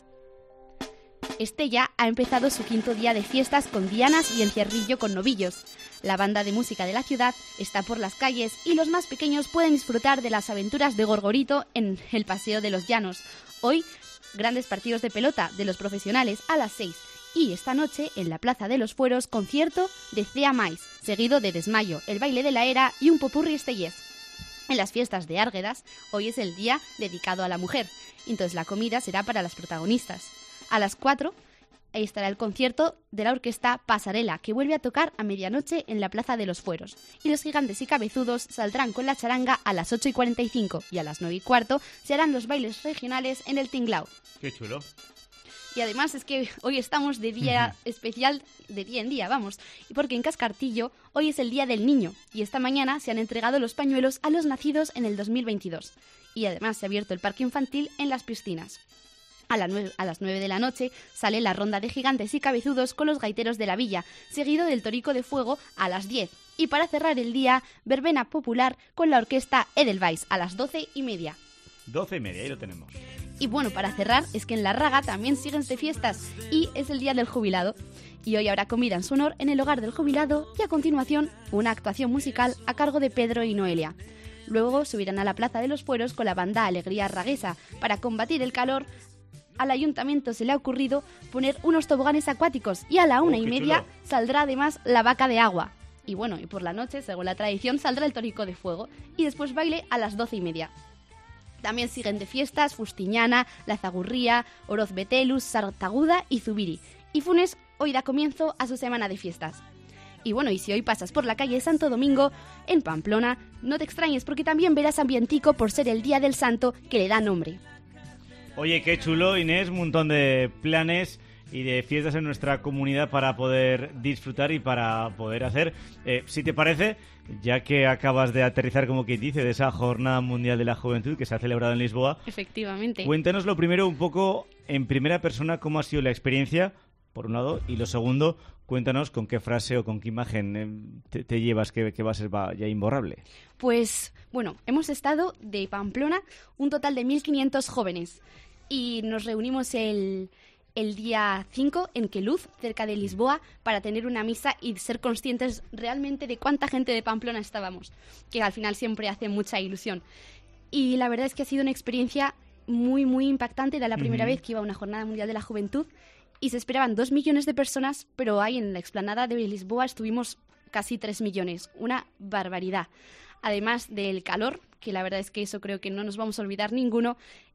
Estella ha empezado su 5º día de fiestas con dianas y encierrillo con novillos. La banda de música de la ciudad está por las calles y los más pequeños pueden disfrutar de las aventuras de Gorgorito en el Paseo de los Llanos. Hoy, grandes partidos de pelota de los profesionales a las 6. Y esta noche, en la Plaza de los Fueros, concierto de Cea Mais, seguido de Desmayo, el baile de la era y un popurrí estellés. En las fiestas de Árguedas, hoy es el día dedicado a la mujer, entonces la comida será para las protagonistas. A las 4 estará el concierto de la orquesta Pasarela, que vuelve a tocar a medianoche en la Plaza de los Fueros. Y los gigantes y cabezudos saldrán con la charanga a las 8:45 y a las 9:15 se harán los bailes regionales en el Tinglao. ¡Qué chulo! Y además es que hoy estamos de día especial, de día en día, vamos. Y porque en Cascartillo hoy es el Día del Niño y esta mañana se han entregado los pañuelos a los nacidos en el 2022. Y además se ha abierto el parque infantil en las piscinas. A las 9 de la noche sale la ronda de gigantes y cabezudos con los gaiteros de la villa, seguido del Torico de Fuego a las 10. Y para cerrar el día, verbena popular con la orquesta Edelweiss a las 12:30. 12:30, ahí lo tenemos. Y bueno, para cerrar, es que en La Raga también siguen de fiestas y es el Día del Jubilado. Y hoy habrá comida en su honor en el hogar del jubilado y a continuación una actuación musical a cargo de Pedro y Noelia. Luego subirán a la Plaza de los Fueros con la banda Alegría Raguesa. Para combatir el calor, al ayuntamiento se le ha ocurrido poner unos toboganes acuáticos y a la 1:30 saldrá además la vaca de agua. Y bueno, y por la noche, según la tradición, saldrá el Torico de Fuego y después baile a las 12:30. También siguen de fiestas Fustiñana, La Zagurría, Oroz Betelus, Sartaguda y Zubiri. Y Funes hoy da comienzo a su semana de fiestas. Y bueno, y si hoy pasas por la calle Santo Domingo, en Pamplona, no te extrañes porque también verás ambientico por ser el Día del Santo que le da nombre. Oye, qué chulo, Inés, un montón de planes y de fiestas en nuestra comunidad para poder disfrutar y para poder hacer. Si te parece, ya que acabas de aterrizar, como quien dice, de esa Jornada Mundial de la Juventud que se ha celebrado en Lisboa. Efectivamente. Cuéntanos lo primero un poco en primera persona cómo ha sido la experiencia, por un lado, y lo segundo, cuéntanos con qué frase o con qué imagen te llevas que va a ser ya imborrable. Pues, bueno, hemos estado de Pamplona un total de 1.500 jóvenes y nos reunimos el día 5 en Queluz, cerca de Lisboa, para tener una misa y ser conscientes realmente de cuánta gente de Pamplona estábamos, que al final siempre hace mucha ilusión. Y la verdad es que ha sido una experiencia muy, muy impactante. Era la primera vez que iba a una Jornada Mundial de la Juventud y se esperaban 2 millones de personas, pero ahí en la explanada de Lisboa estuvimos casi 3 millones. Una barbaridad. Además del calor, que la verdad es que eso creo que no nos vamos a olvidar ninguno,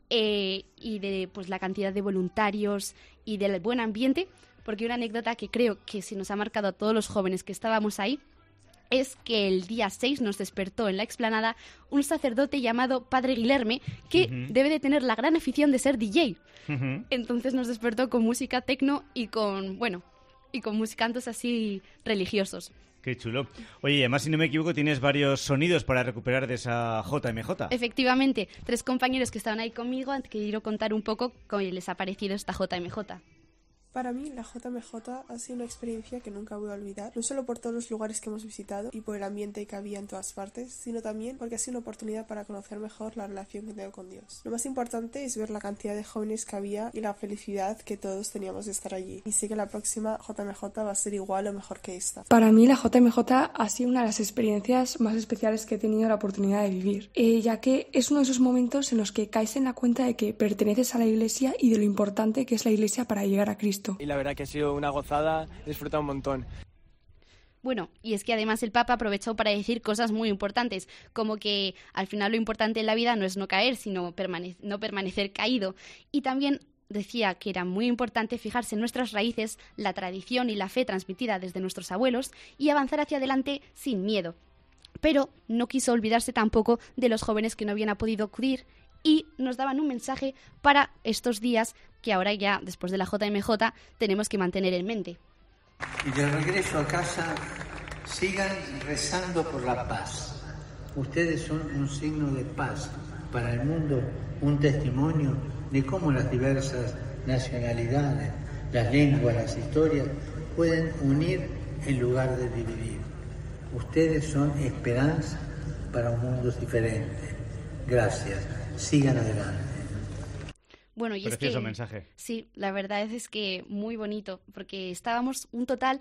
y de pues la cantidad de voluntarios y del buen ambiente, porque una anécdota que creo que sí nos ha marcado a todos los jóvenes que estábamos ahí es que el día 6 nos despertó en la explanada un sacerdote llamado Padre Guilherme, que debe de tener la gran afición de ser DJ. Entonces nos despertó con música tecno y con musicantes así religiosos. Qué chulo. Oye, y además, si no me equivoco, tienes varios sonidos para recuperar de esa JMJ. Efectivamente, 3 compañeros que estaban ahí conmigo han querido contar un poco cómo les ha parecido esta JMJ. Para mí, la JMJ ha sido una experiencia que nunca voy a olvidar, no solo por todos los lugares que hemos visitado y por el ambiente que había en todas partes, sino también porque ha sido una oportunidad para conocer mejor la relación que tengo con Dios. Lo más importante es ver la cantidad de jóvenes que había y la felicidad que todos teníamos de estar allí. Y sé que la próxima JMJ va a ser igual o mejor que esta. Para mí, la JMJ ha sido una de las experiencias más especiales que he tenido la oportunidad de vivir, ya que es uno de esos momentos en los que caes en la cuenta de que perteneces a la Iglesia y de lo importante que es la Iglesia para llegar a Cristo. Y la verdad que ha sido una gozada, he disfrutado un montón. Bueno, y es que además el Papa aprovechó para decir cosas muy importantes, como que al final lo importante en la vida no es no caer, sino no permanecer caído. Y también decía que era muy importante fijarse en nuestras raíces, la tradición y la fe transmitida desde nuestros abuelos y avanzar hacia adelante sin miedo. Pero no quiso olvidarse tampoco de los jóvenes que no habían podido acudir y nos daban un mensaje para estos días que ahora ya, después de la JMJ, tenemos que mantener en mente. Y de regreso a casa, sigan rezando por la paz. Ustedes son un signo de paz para el mundo, un testimonio de cómo las diversas nacionalidades, las lenguas, las historias, pueden unir en lugar de dividir. Ustedes son esperanza para un mundo diferente. Gracias. Sigan adelante. Bueno, y Precioso es que, mensaje. Sí, la verdad es que muy bonito, porque estábamos un total,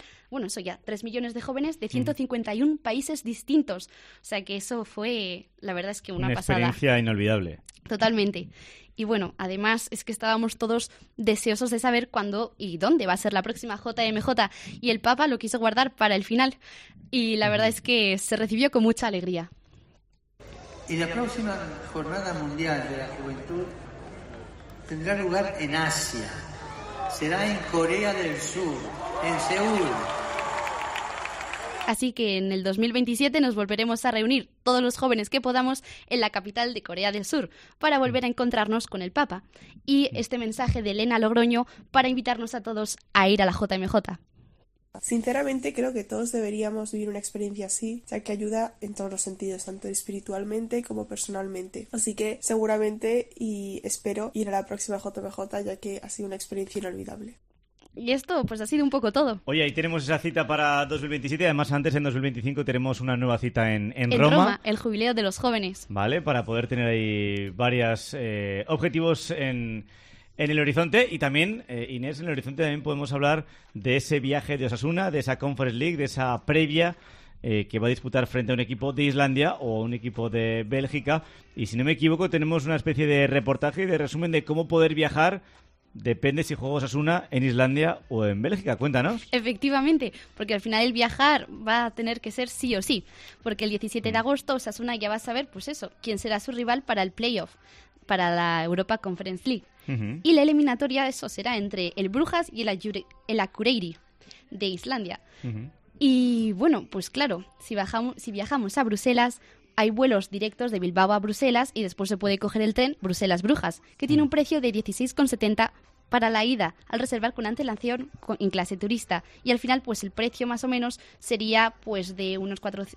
3 millones de jóvenes de 151 países distintos. O sea que eso fue, la verdad es que una pasada. Una experiencia inolvidable. Totalmente. Y bueno, además es que estábamos todos deseosos de saber cuándo y dónde va a ser la próxima JMJ. Y el Papa lo quiso guardar para el final. Y la verdad es que se recibió con mucha alegría. Y la próxima Jornada Mundial de la Juventud tendrá lugar en Asia. Será en Corea del Sur, en Seúl. Así que en el 2027 nos volveremos a reunir todos los jóvenes que podamos en la capital de Corea del Sur para volver a encontrarnos con el Papa. Y este mensaje de Elena Logroño para invitarnos a todos a ir a la JMJ. Sinceramente creo que todos deberíamos vivir una experiencia así, ya que ayuda en todos los sentidos, tanto espiritualmente como personalmente. Así que seguramente y espero ir a la próxima JMJ, ya que ha sido una experiencia inolvidable. Y esto pues ha sido un poco todo. Oye, ahí tenemos esa cita para 2027, además antes en 2025 tenemos una nueva cita en Roma, el jubileo de los jóvenes. Vale, para poder tener ahí varios objetivos en el horizonte. Y también, Inés, en el horizonte también podemos hablar de ese viaje de Osasuna, de esa Conference League, de esa previa que va a disputar frente a un equipo de Islandia o a un equipo de Bélgica. Y si no me equivoco, tenemos una especie de reportaje y de resumen de cómo poder viajar. Depende si juega Osasuna en Islandia o en Bélgica. Cuéntanos. Efectivamente, porque al final el viajar va a tener que ser sí o sí. Porque el 17 de agosto Osasuna ya va a saber, pues eso, quién será su rival para el playoff, para la Europa Conference League. Y la eliminatoria, eso será entre el Brujas y el Akureyri de Islandia. Y bueno, pues claro, si viajamos a Bruselas, hay vuelos directos de Bilbao a Bruselas y después se puede coger el tren Bruselas-Brujas, que tiene un precio de 16,70 para la ida, al reservar con antelación en clase turista. Y al final, pues el precio más o menos sería pues de unos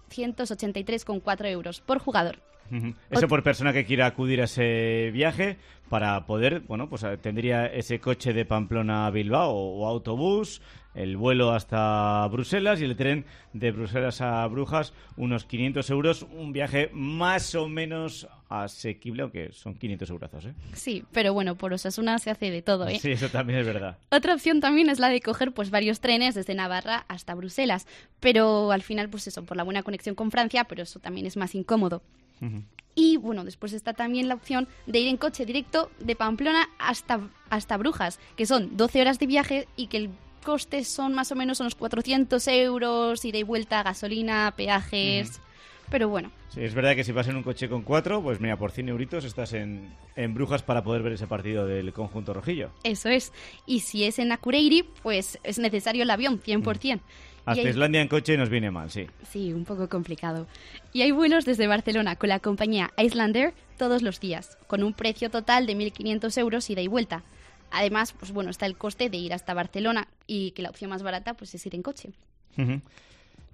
483,4 euros por jugador. Eso por persona que quiera acudir a ese viaje para poder, bueno, pues tendría ese coche de Pamplona a Bilbao o autobús, el vuelo hasta Bruselas y el tren de Bruselas a Brujas, unos 500 euros, un viaje más o menos asequible, aunque son 500 eurazos, ¿eh? Sí, pero bueno, por Osasuna se hace de todo, ¿eh? Sí, eso también es verdad. Otra opción también es la de coger pues varios trenes desde Navarra hasta Bruselas, pero al final pues eso, por la buena conexión con Francia, pero eso también es más incómodo. Y bueno, después está también la opción de ir en coche directo de Pamplona hasta Brujas, que son 12 horas de viaje y que el coste son más o menos unos 400 euros, ida y vuelta, gasolina, peajes. Pero bueno. Sí, es verdad que si vas en un coche con 4, pues mira, por 100 euritos estás en Brujas para poder ver ese partido del conjunto rojillo. Eso es. Y si es en Akureyri, pues es necesario el avión, 100%. Hasta Islandia en coche nos viene mal, sí. Sí, un poco complicado. Y hay vuelos desde Barcelona con la compañía Islander todos los días, con un precio total de 1.500 euros ida y vuelta. Además, pues bueno, está el coste de ir hasta Barcelona y que la opción más barata pues es ir en coche.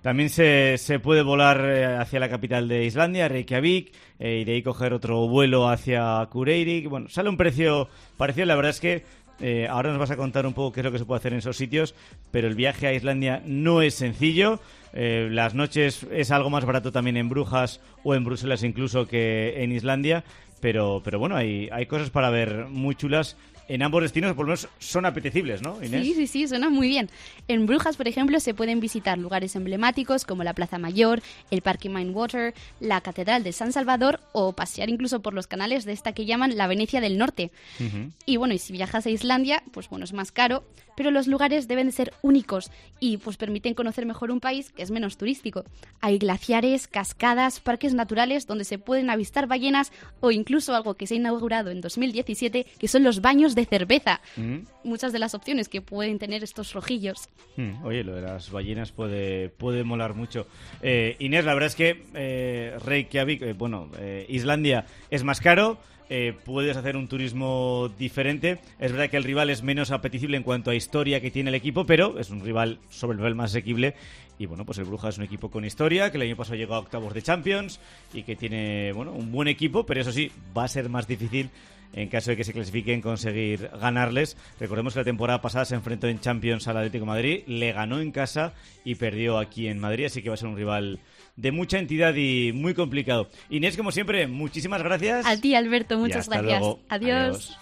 También se puede volar hacia la capital de Islandia, Reykjavik, y de ahí coger otro vuelo hacia Akureyri. Bueno, sale un precio parecido. La verdad es que ahora nos vas a contar un poco qué es lo que se puede hacer en esos sitios, pero el viaje a Islandia no es sencillo. Las noches es algo más barato también en Brujas o en Bruselas incluso que en Islandia, pero bueno, hay cosas para ver muy chulas. En ambos destinos, por lo menos, son apetecibles, ¿no, Inés? Sí, suena muy bien. En Brujas, por ejemplo, se pueden visitar lugares emblemáticos como la Plaza Mayor, el Parque Mindwater, la Catedral de San Salvador o pasear incluso por los canales de esta que llaman la Venecia del Norte. Y bueno, y si viajas a Islandia, pues bueno, es más caro, pero los lugares deben de ser únicos y pues permiten conocer mejor un país que es menos turístico. Hay glaciares, cascadas, parques naturales donde se pueden avistar ballenas o incluso algo que se ha inaugurado en 2017, que son los baños de cerveza. Muchas de las opciones que pueden tener estos rojillos. Oye, lo de las ballenas puede molar mucho. Inés, la verdad es que Reykjavik, Islandia es más caro. Puedes hacer un turismo diferente. Es verdad que el rival es menos apetecible en cuanto a historia que tiene el equipo, pero es un rival sobre el nivel más asequible. Y bueno, pues el Brujas es un equipo con historia, que el año pasado llegó a octavos de Champions y que tiene, bueno, un buen equipo, pero eso sí, va a ser más difícil en caso de que se clasifiquen conseguir ganarles. Recordemos que la temporada pasada se enfrentó en Champions al Atlético de Madrid, le ganó en casa y perdió aquí en Madrid, así que va a ser un rival de mucha entidad y muy complicado. Inés, como siempre, muchísimas gracias. A ti, Alberto, muchas gracias. Luego. Adiós.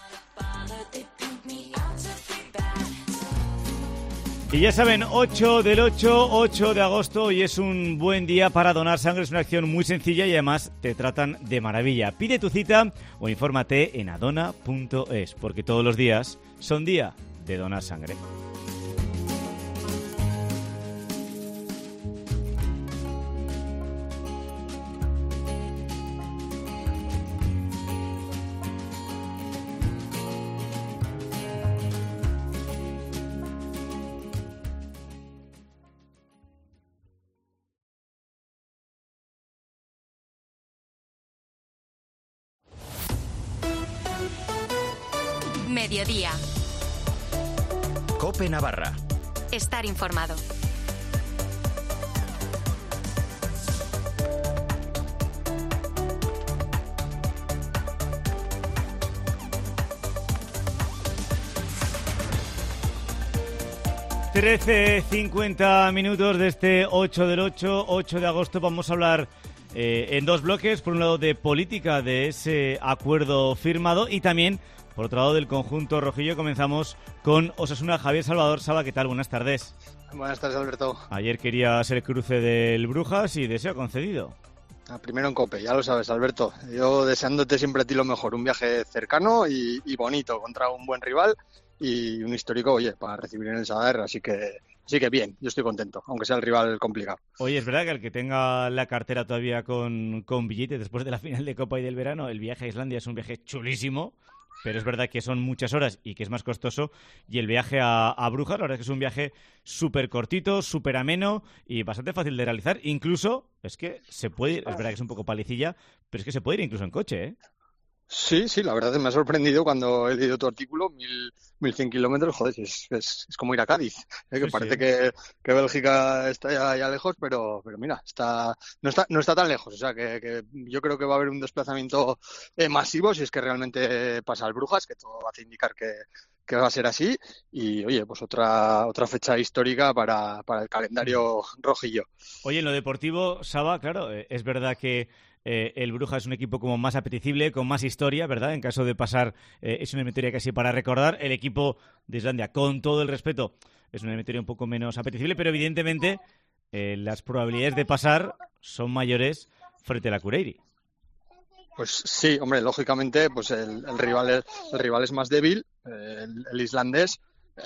Y ya saben, 8 de agosto, hoy es un buen día para donar sangre. Es una acción muy sencilla y además te tratan de maravilla. Pide tu cita o infórmate en adona.es, porque todos los días son día de donar sangre. Mediodía. COPE Navarra. Estar informado. $13:50 de este 8 de agosto. Vamos a hablar en dos bloques. Por un lado, de política, de ese acuerdo firmado, y también, por otro lado, del conjunto rojillo. Comenzamos con Osasuna. Javier Salvador Saba, ¿qué tal? Buenas tardes. Buenas tardes, Alberto. Ayer quería ser cruce del Brujas y deseo concedido. Primero en COPE, ya lo sabes, Alberto. Yo deseándote siempre a ti lo mejor. Un viaje cercano y bonito contra un buen rival y un histórico, oye, para recibir en el Sadar. Así que bien, yo estoy contento, aunque sea el rival complicado. Oye, es verdad que el que tenga la cartera todavía con billete después de la final de Copa y del verano, el viaje a Islandia es un viaje chulísimo. Pero es verdad que son muchas horas y que es más costoso. Y el viaje a Brujas, la verdad es que es un viaje súper cortito, súper ameno y bastante fácil de realizar. Incluso, es que se puede ir, es verdad que es un poco palicilla, pero es que se puede ir incluso en coche, ¿eh? Sí, la verdad es que me ha sorprendido cuando he leído tu artículo, 1.100 kilómetros, joder, es como ir a Cádiz, que sí, parece sí. Que Bélgica está ya lejos, pero mira, no está tan lejos, o sea que yo creo que va a haber un desplazamiento masivo si es que realmente pasa al Brujas, que todo hace indicar que va a ser así, y oye, pues otra fecha histórica para el calendario rojillo. Oye, en lo deportivo, Saba, claro, es verdad que el Brujas es un equipo como más apetecible, con más historia, ¿verdad? En caso de pasar, es una eliminatoria casi para recordar. El equipo de Islandia, con todo el respeto, es una eliminatoria un poco menos apetecible, pero evidentemente las probabilidades de pasar son mayores frente a la Akureyri. Pues sí, hombre, lógicamente, pues el rival es más débil, el islandés.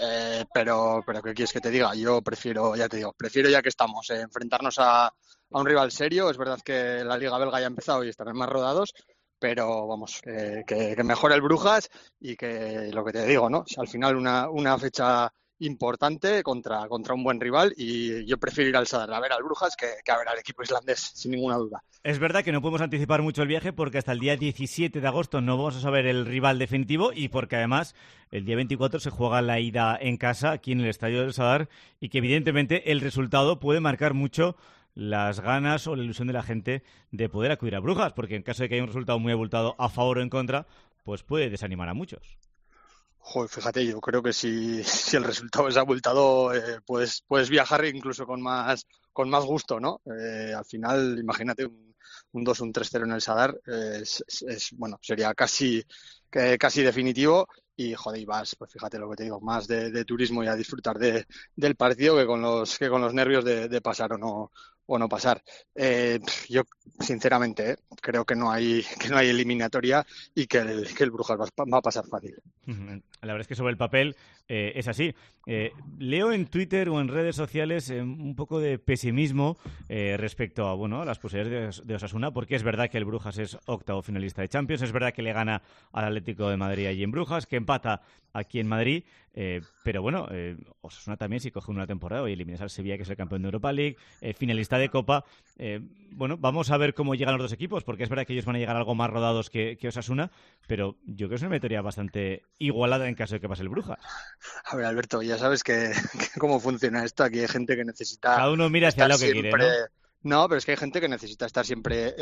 Pero ¿qué quieres que te diga? Yo prefiero ya que estamos, enfrentarnos a un rival serio. Es verdad que la Liga Belga ya ha empezado y estarán más rodados, pero vamos, que mejore el Brujas y que lo que te digo, ¿no? Si al final una fecha importante contra un buen rival, y yo prefiero ir al Sadar a ver al Brujas que a ver al equipo islandés, sin ninguna duda. Es verdad que no podemos anticipar mucho el viaje porque hasta el día 17 de agosto no vamos a saber el rival definitivo, y porque además el día 24 se juega la ida en casa aquí en el Estadio del Sadar, y que evidentemente el resultado puede marcar mucho las ganas o la ilusión de la gente de poder acudir a Brujas, porque en caso de que haya un resultado muy abultado a favor o en contra, pues puede desanimar a muchos. Joder, fíjate, yo creo que si el resultado es abultado, puedes viajar incluso con más gusto, ¿no? Al final, imagínate un 2, un 3-0 en el Sadar, bueno, sería casi definitivo, y joder, y vas, pues fíjate lo que te digo, más de turismo y a disfrutar del partido que con los nervios de pasar o no pasar. Yo sinceramente creo que no hay eliminatoria, y que el Brujas va a pasar fácil. La verdad es que sobre el papel es así. Leo en Twitter o en redes sociales un poco de pesimismo respecto a las posibilidades de Osasuna, porque es verdad que el Brujas es octavo finalista de Champions, es verdad que le gana al Atlético de Madrid allí en Brujas, que empata aquí en Madrid, pero bueno, Osasuna también, si coge una temporada y eliminas al Sevilla, que es el campeón de Europa League, finalista de Copa, vamos a ver cómo llegan los dos equipos, porque es verdad que ellos van a llegar algo más rodados que Osasuna, pero yo creo que es una eliminatoria bastante igualada en caso de que pase el Brujas. A ver, Alberto, ya sabes que cómo funciona esto. Aquí hay gente que necesita... Cada uno mira hacia lo que quiere, ¿no? No, pero es que hay gente que necesita estar siempre,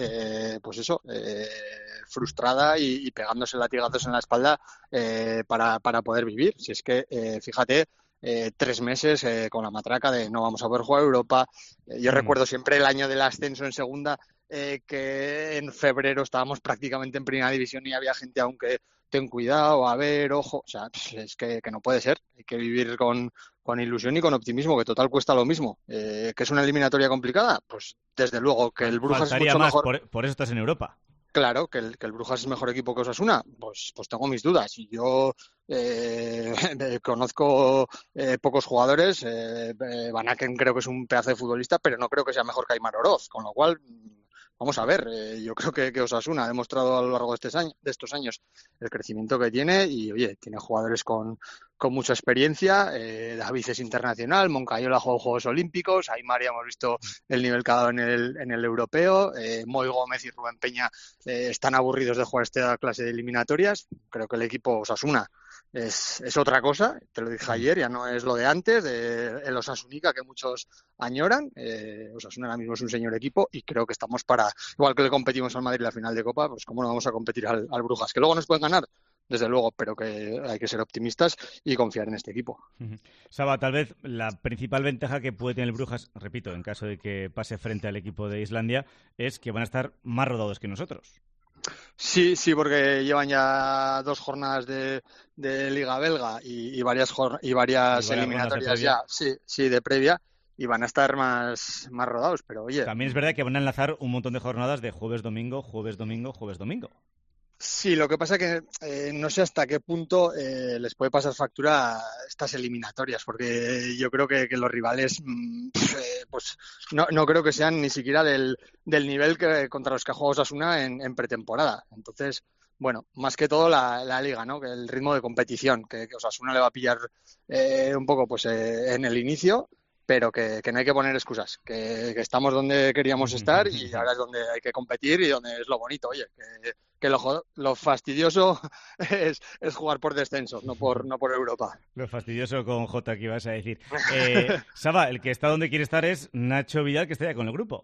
frustrada y pegándose latigazos en la espalda para poder vivir. Si es que, fíjate, 3 meses con la matraca de no vamos a poder jugar a Europa. Yo recuerdo siempre el año del ascenso en segunda, que en febrero estábamos prácticamente en primera división y había gente aún que ten cuidado, a ver, ojo. O sea, es que no puede ser. Hay que vivir con ilusión y con optimismo, que total cuesta lo mismo. ¿Que es una eliminatoria complicada? Pues desde luego que el Brujas faltaría es mucho más, mejor. Por eso estás en Europa. Claro, que el Brujas es mejor equipo que Osasuna, pues tengo mis dudas. Y yo conozco pocos jugadores. Van Aken creo que es un pedazo de futbolista, pero no creo que sea mejor que Aimar Oroz, con lo cual... Vamos a ver, yo creo que Osasuna ha demostrado a lo largo de estos años el crecimiento que tiene, y oye, tiene jugadores con mucha experiencia. David es internacional, Moncayola jugó Juegos Olímpicos, Aimar ya hemos visto el nivel que ha dado en el europeo, Moy Gómez y Rubén Peña están aburridos de jugar esta clase de eliminatorias. Creo que el equipo Osasuna es otra cosa, te lo dije ayer, ya no es lo de antes, el Osasunica que muchos añoran. Osasuna ahora mismo es un señor equipo, y creo que estamos igual que le competimos al Madrid en la final de Copa, pues cómo no vamos a competir al Brujas, que luego nos pueden ganar, desde luego, pero que hay que ser optimistas y confiar en este equipo. Saba, tal vez la principal ventaja que puede tener el Brujas, repito, en caso de que pase frente al equipo de Islandia, es que van a estar más rodados que nosotros. Sí, porque llevan ya 2 jornadas de Liga Belga y varias eliminatorias ya, sí, de previa, y van a estar más rodados, pero oye... También es verdad que van a enlazar un montón de jornadas de jueves-domingo, jueves-domingo, jueves-domingo. Sí, lo que pasa es que no sé hasta qué punto les puede pasar factura estas eliminatorias, porque yo creo que los rivales pues no creo que sean ni siquiera del nivel que contra los que ha jugado Osasuna en pretemporada. Entonces, bueno, más que todo la liga, ¿no? Que el ritmo de competición, que Osasuna le va a pillar un poco pues en el inicio, pero que no hay que poner excusas, que estamos donde queríamos estar, y ahora es donde hay que competir y donde es lo bonito. Oye, que lo fastidioso es jugar por descensos, no por Europa. Lo fastidioso con J, que ibas a decir. Saba, el que está donde quiere estar es Nacho Vidal, que está ya con el grupo.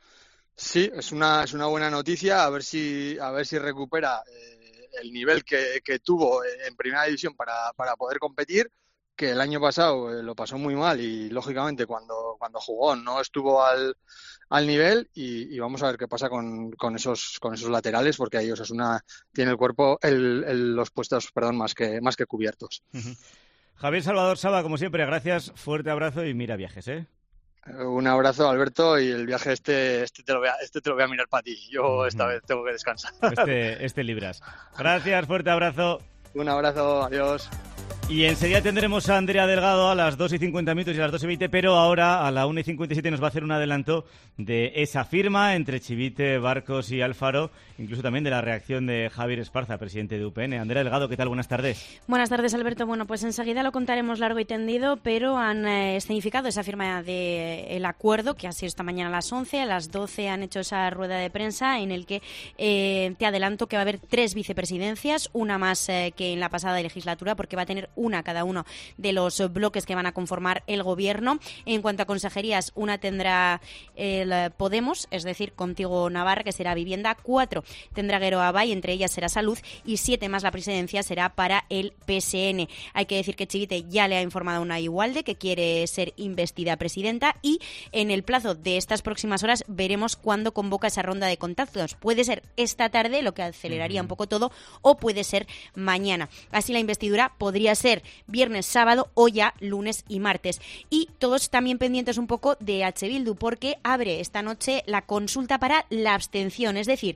Sí, es una buena noticia, a ver si recupera el nivel que tuvo en primera división para poder competir, que el año pasado lo pasó muy mal y lógicamente cuando jugó no estuvo al nivel, y vamos a ver qué pasa con esos laterales, porque ahí Osasuna tiene el cuerpo, los puestos, más que cubiertos. Javier Salvador Saba, como siempre, gracias, fuerte abrazo y mira viajes, ¿eh? Un abrazo, Alberto, y el viaje este te lo voy a mirar para ti. Yo esta vez tengo que descansar. Este libras. Gracias, fuerte abrazo. Un abrazo, adiós. Y enseguida tendremos a Andrea Delgado a las 2:50 y a las 2:20, pero ahora a la 1:57 nos va a hacer un adelanto de esa firma entre Chivite, Barcos y Alfaro, incluso también de la reacción de Javier Esparza, presidente de UPN. Andrea Delgado, ¿qué tal? Buenas tardes. Buenas tardes, Alberto. Bueno, pues enseguida lo contaremos largo y tendido, pero han escenificado esa firma del acuerdo, que ha sido esta mañana a las 11. A las 12 han hecho esa rueda de prensa en el que te adelanto que va a haber 3 vicepresidencias, una más que en la pasada legislatura, porque va a tener una cada uno de los bloques que van a conformar el gobierno. En cuanto a consejerías, una tendrá el Podemos, es decir, Contigo Navarra, que será vivienda. 4 tendrá Geroa-Bai, entre ellas será salud, y 7 más la presidencia será para el PSN. Hay que decir que Chivite ya le ha informado a Unai Ugalde que quiere ser investida presidenta, y en el plazo de estas próximas horas veremos cuándo convoca esa ronda de contactos. Puede ser esta tarde, lo que aceleraría un poco todo, o puede ser mañana. Así la investidura podría ser viernes, sábado o ya lunes y martes. Y todos también pendientes un poco de H. Bildu, porque abre esta noche la consulta para la abstención. Es decir,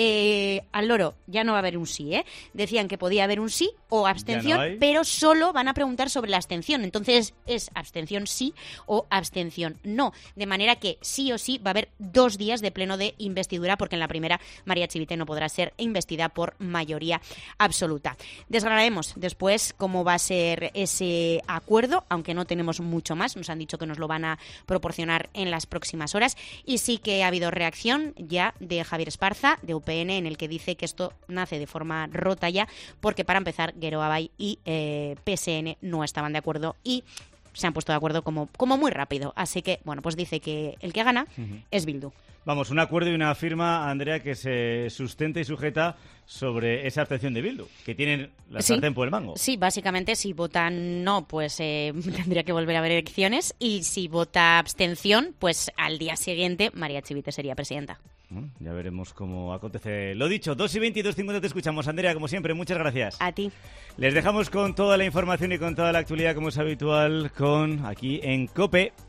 al loro ya no va a haber un sí, ¿eh? Decían que podía haber un sí o abstención, pero solo van a preguntar sobre la abstención. Entonces es abstención sí o abstención no. De manera que sí o sí va a haber 2 días de pleno de investidura, porque en la primera María Chivite no podrá ser investida por mayoría absoluta. Desgranaremos después cómo va a ser ese acuerdo, aunque no tenemos mucho más. Nos han dicho que nos lo van a proporcionar en las próximas horas. Y sí que ha habido reacción ya de Javier Esparza, de UPN, en el que dice que esto nace de forma rota ya, porque para empezar Geroa-Bai y PSN no estaban de acuerdo y se han puesto de acuerdo como muy rápido. Así que, bueno, pues dice que el que gana es Bildu. Vamos, un acuerdo y una firma, Andrea, que se sustenta y sujeta sobre esa abstención de Bildu, que tienen la sartén por el mango. Sí, básicamente si votan no, pues tendría que volver a haber elecciones, y si vota abstención, pues al día siguiente María Chivite sería presidenta. Bueno, ya veremos cómo acontece. Lo dicho, 2:20 y 2:50 te escuchamos. Andrea, como siempre, muchas gracias. A ti. Les dejamos con toda la información y con toda la actualidad, como es habitual, aquí en COPE.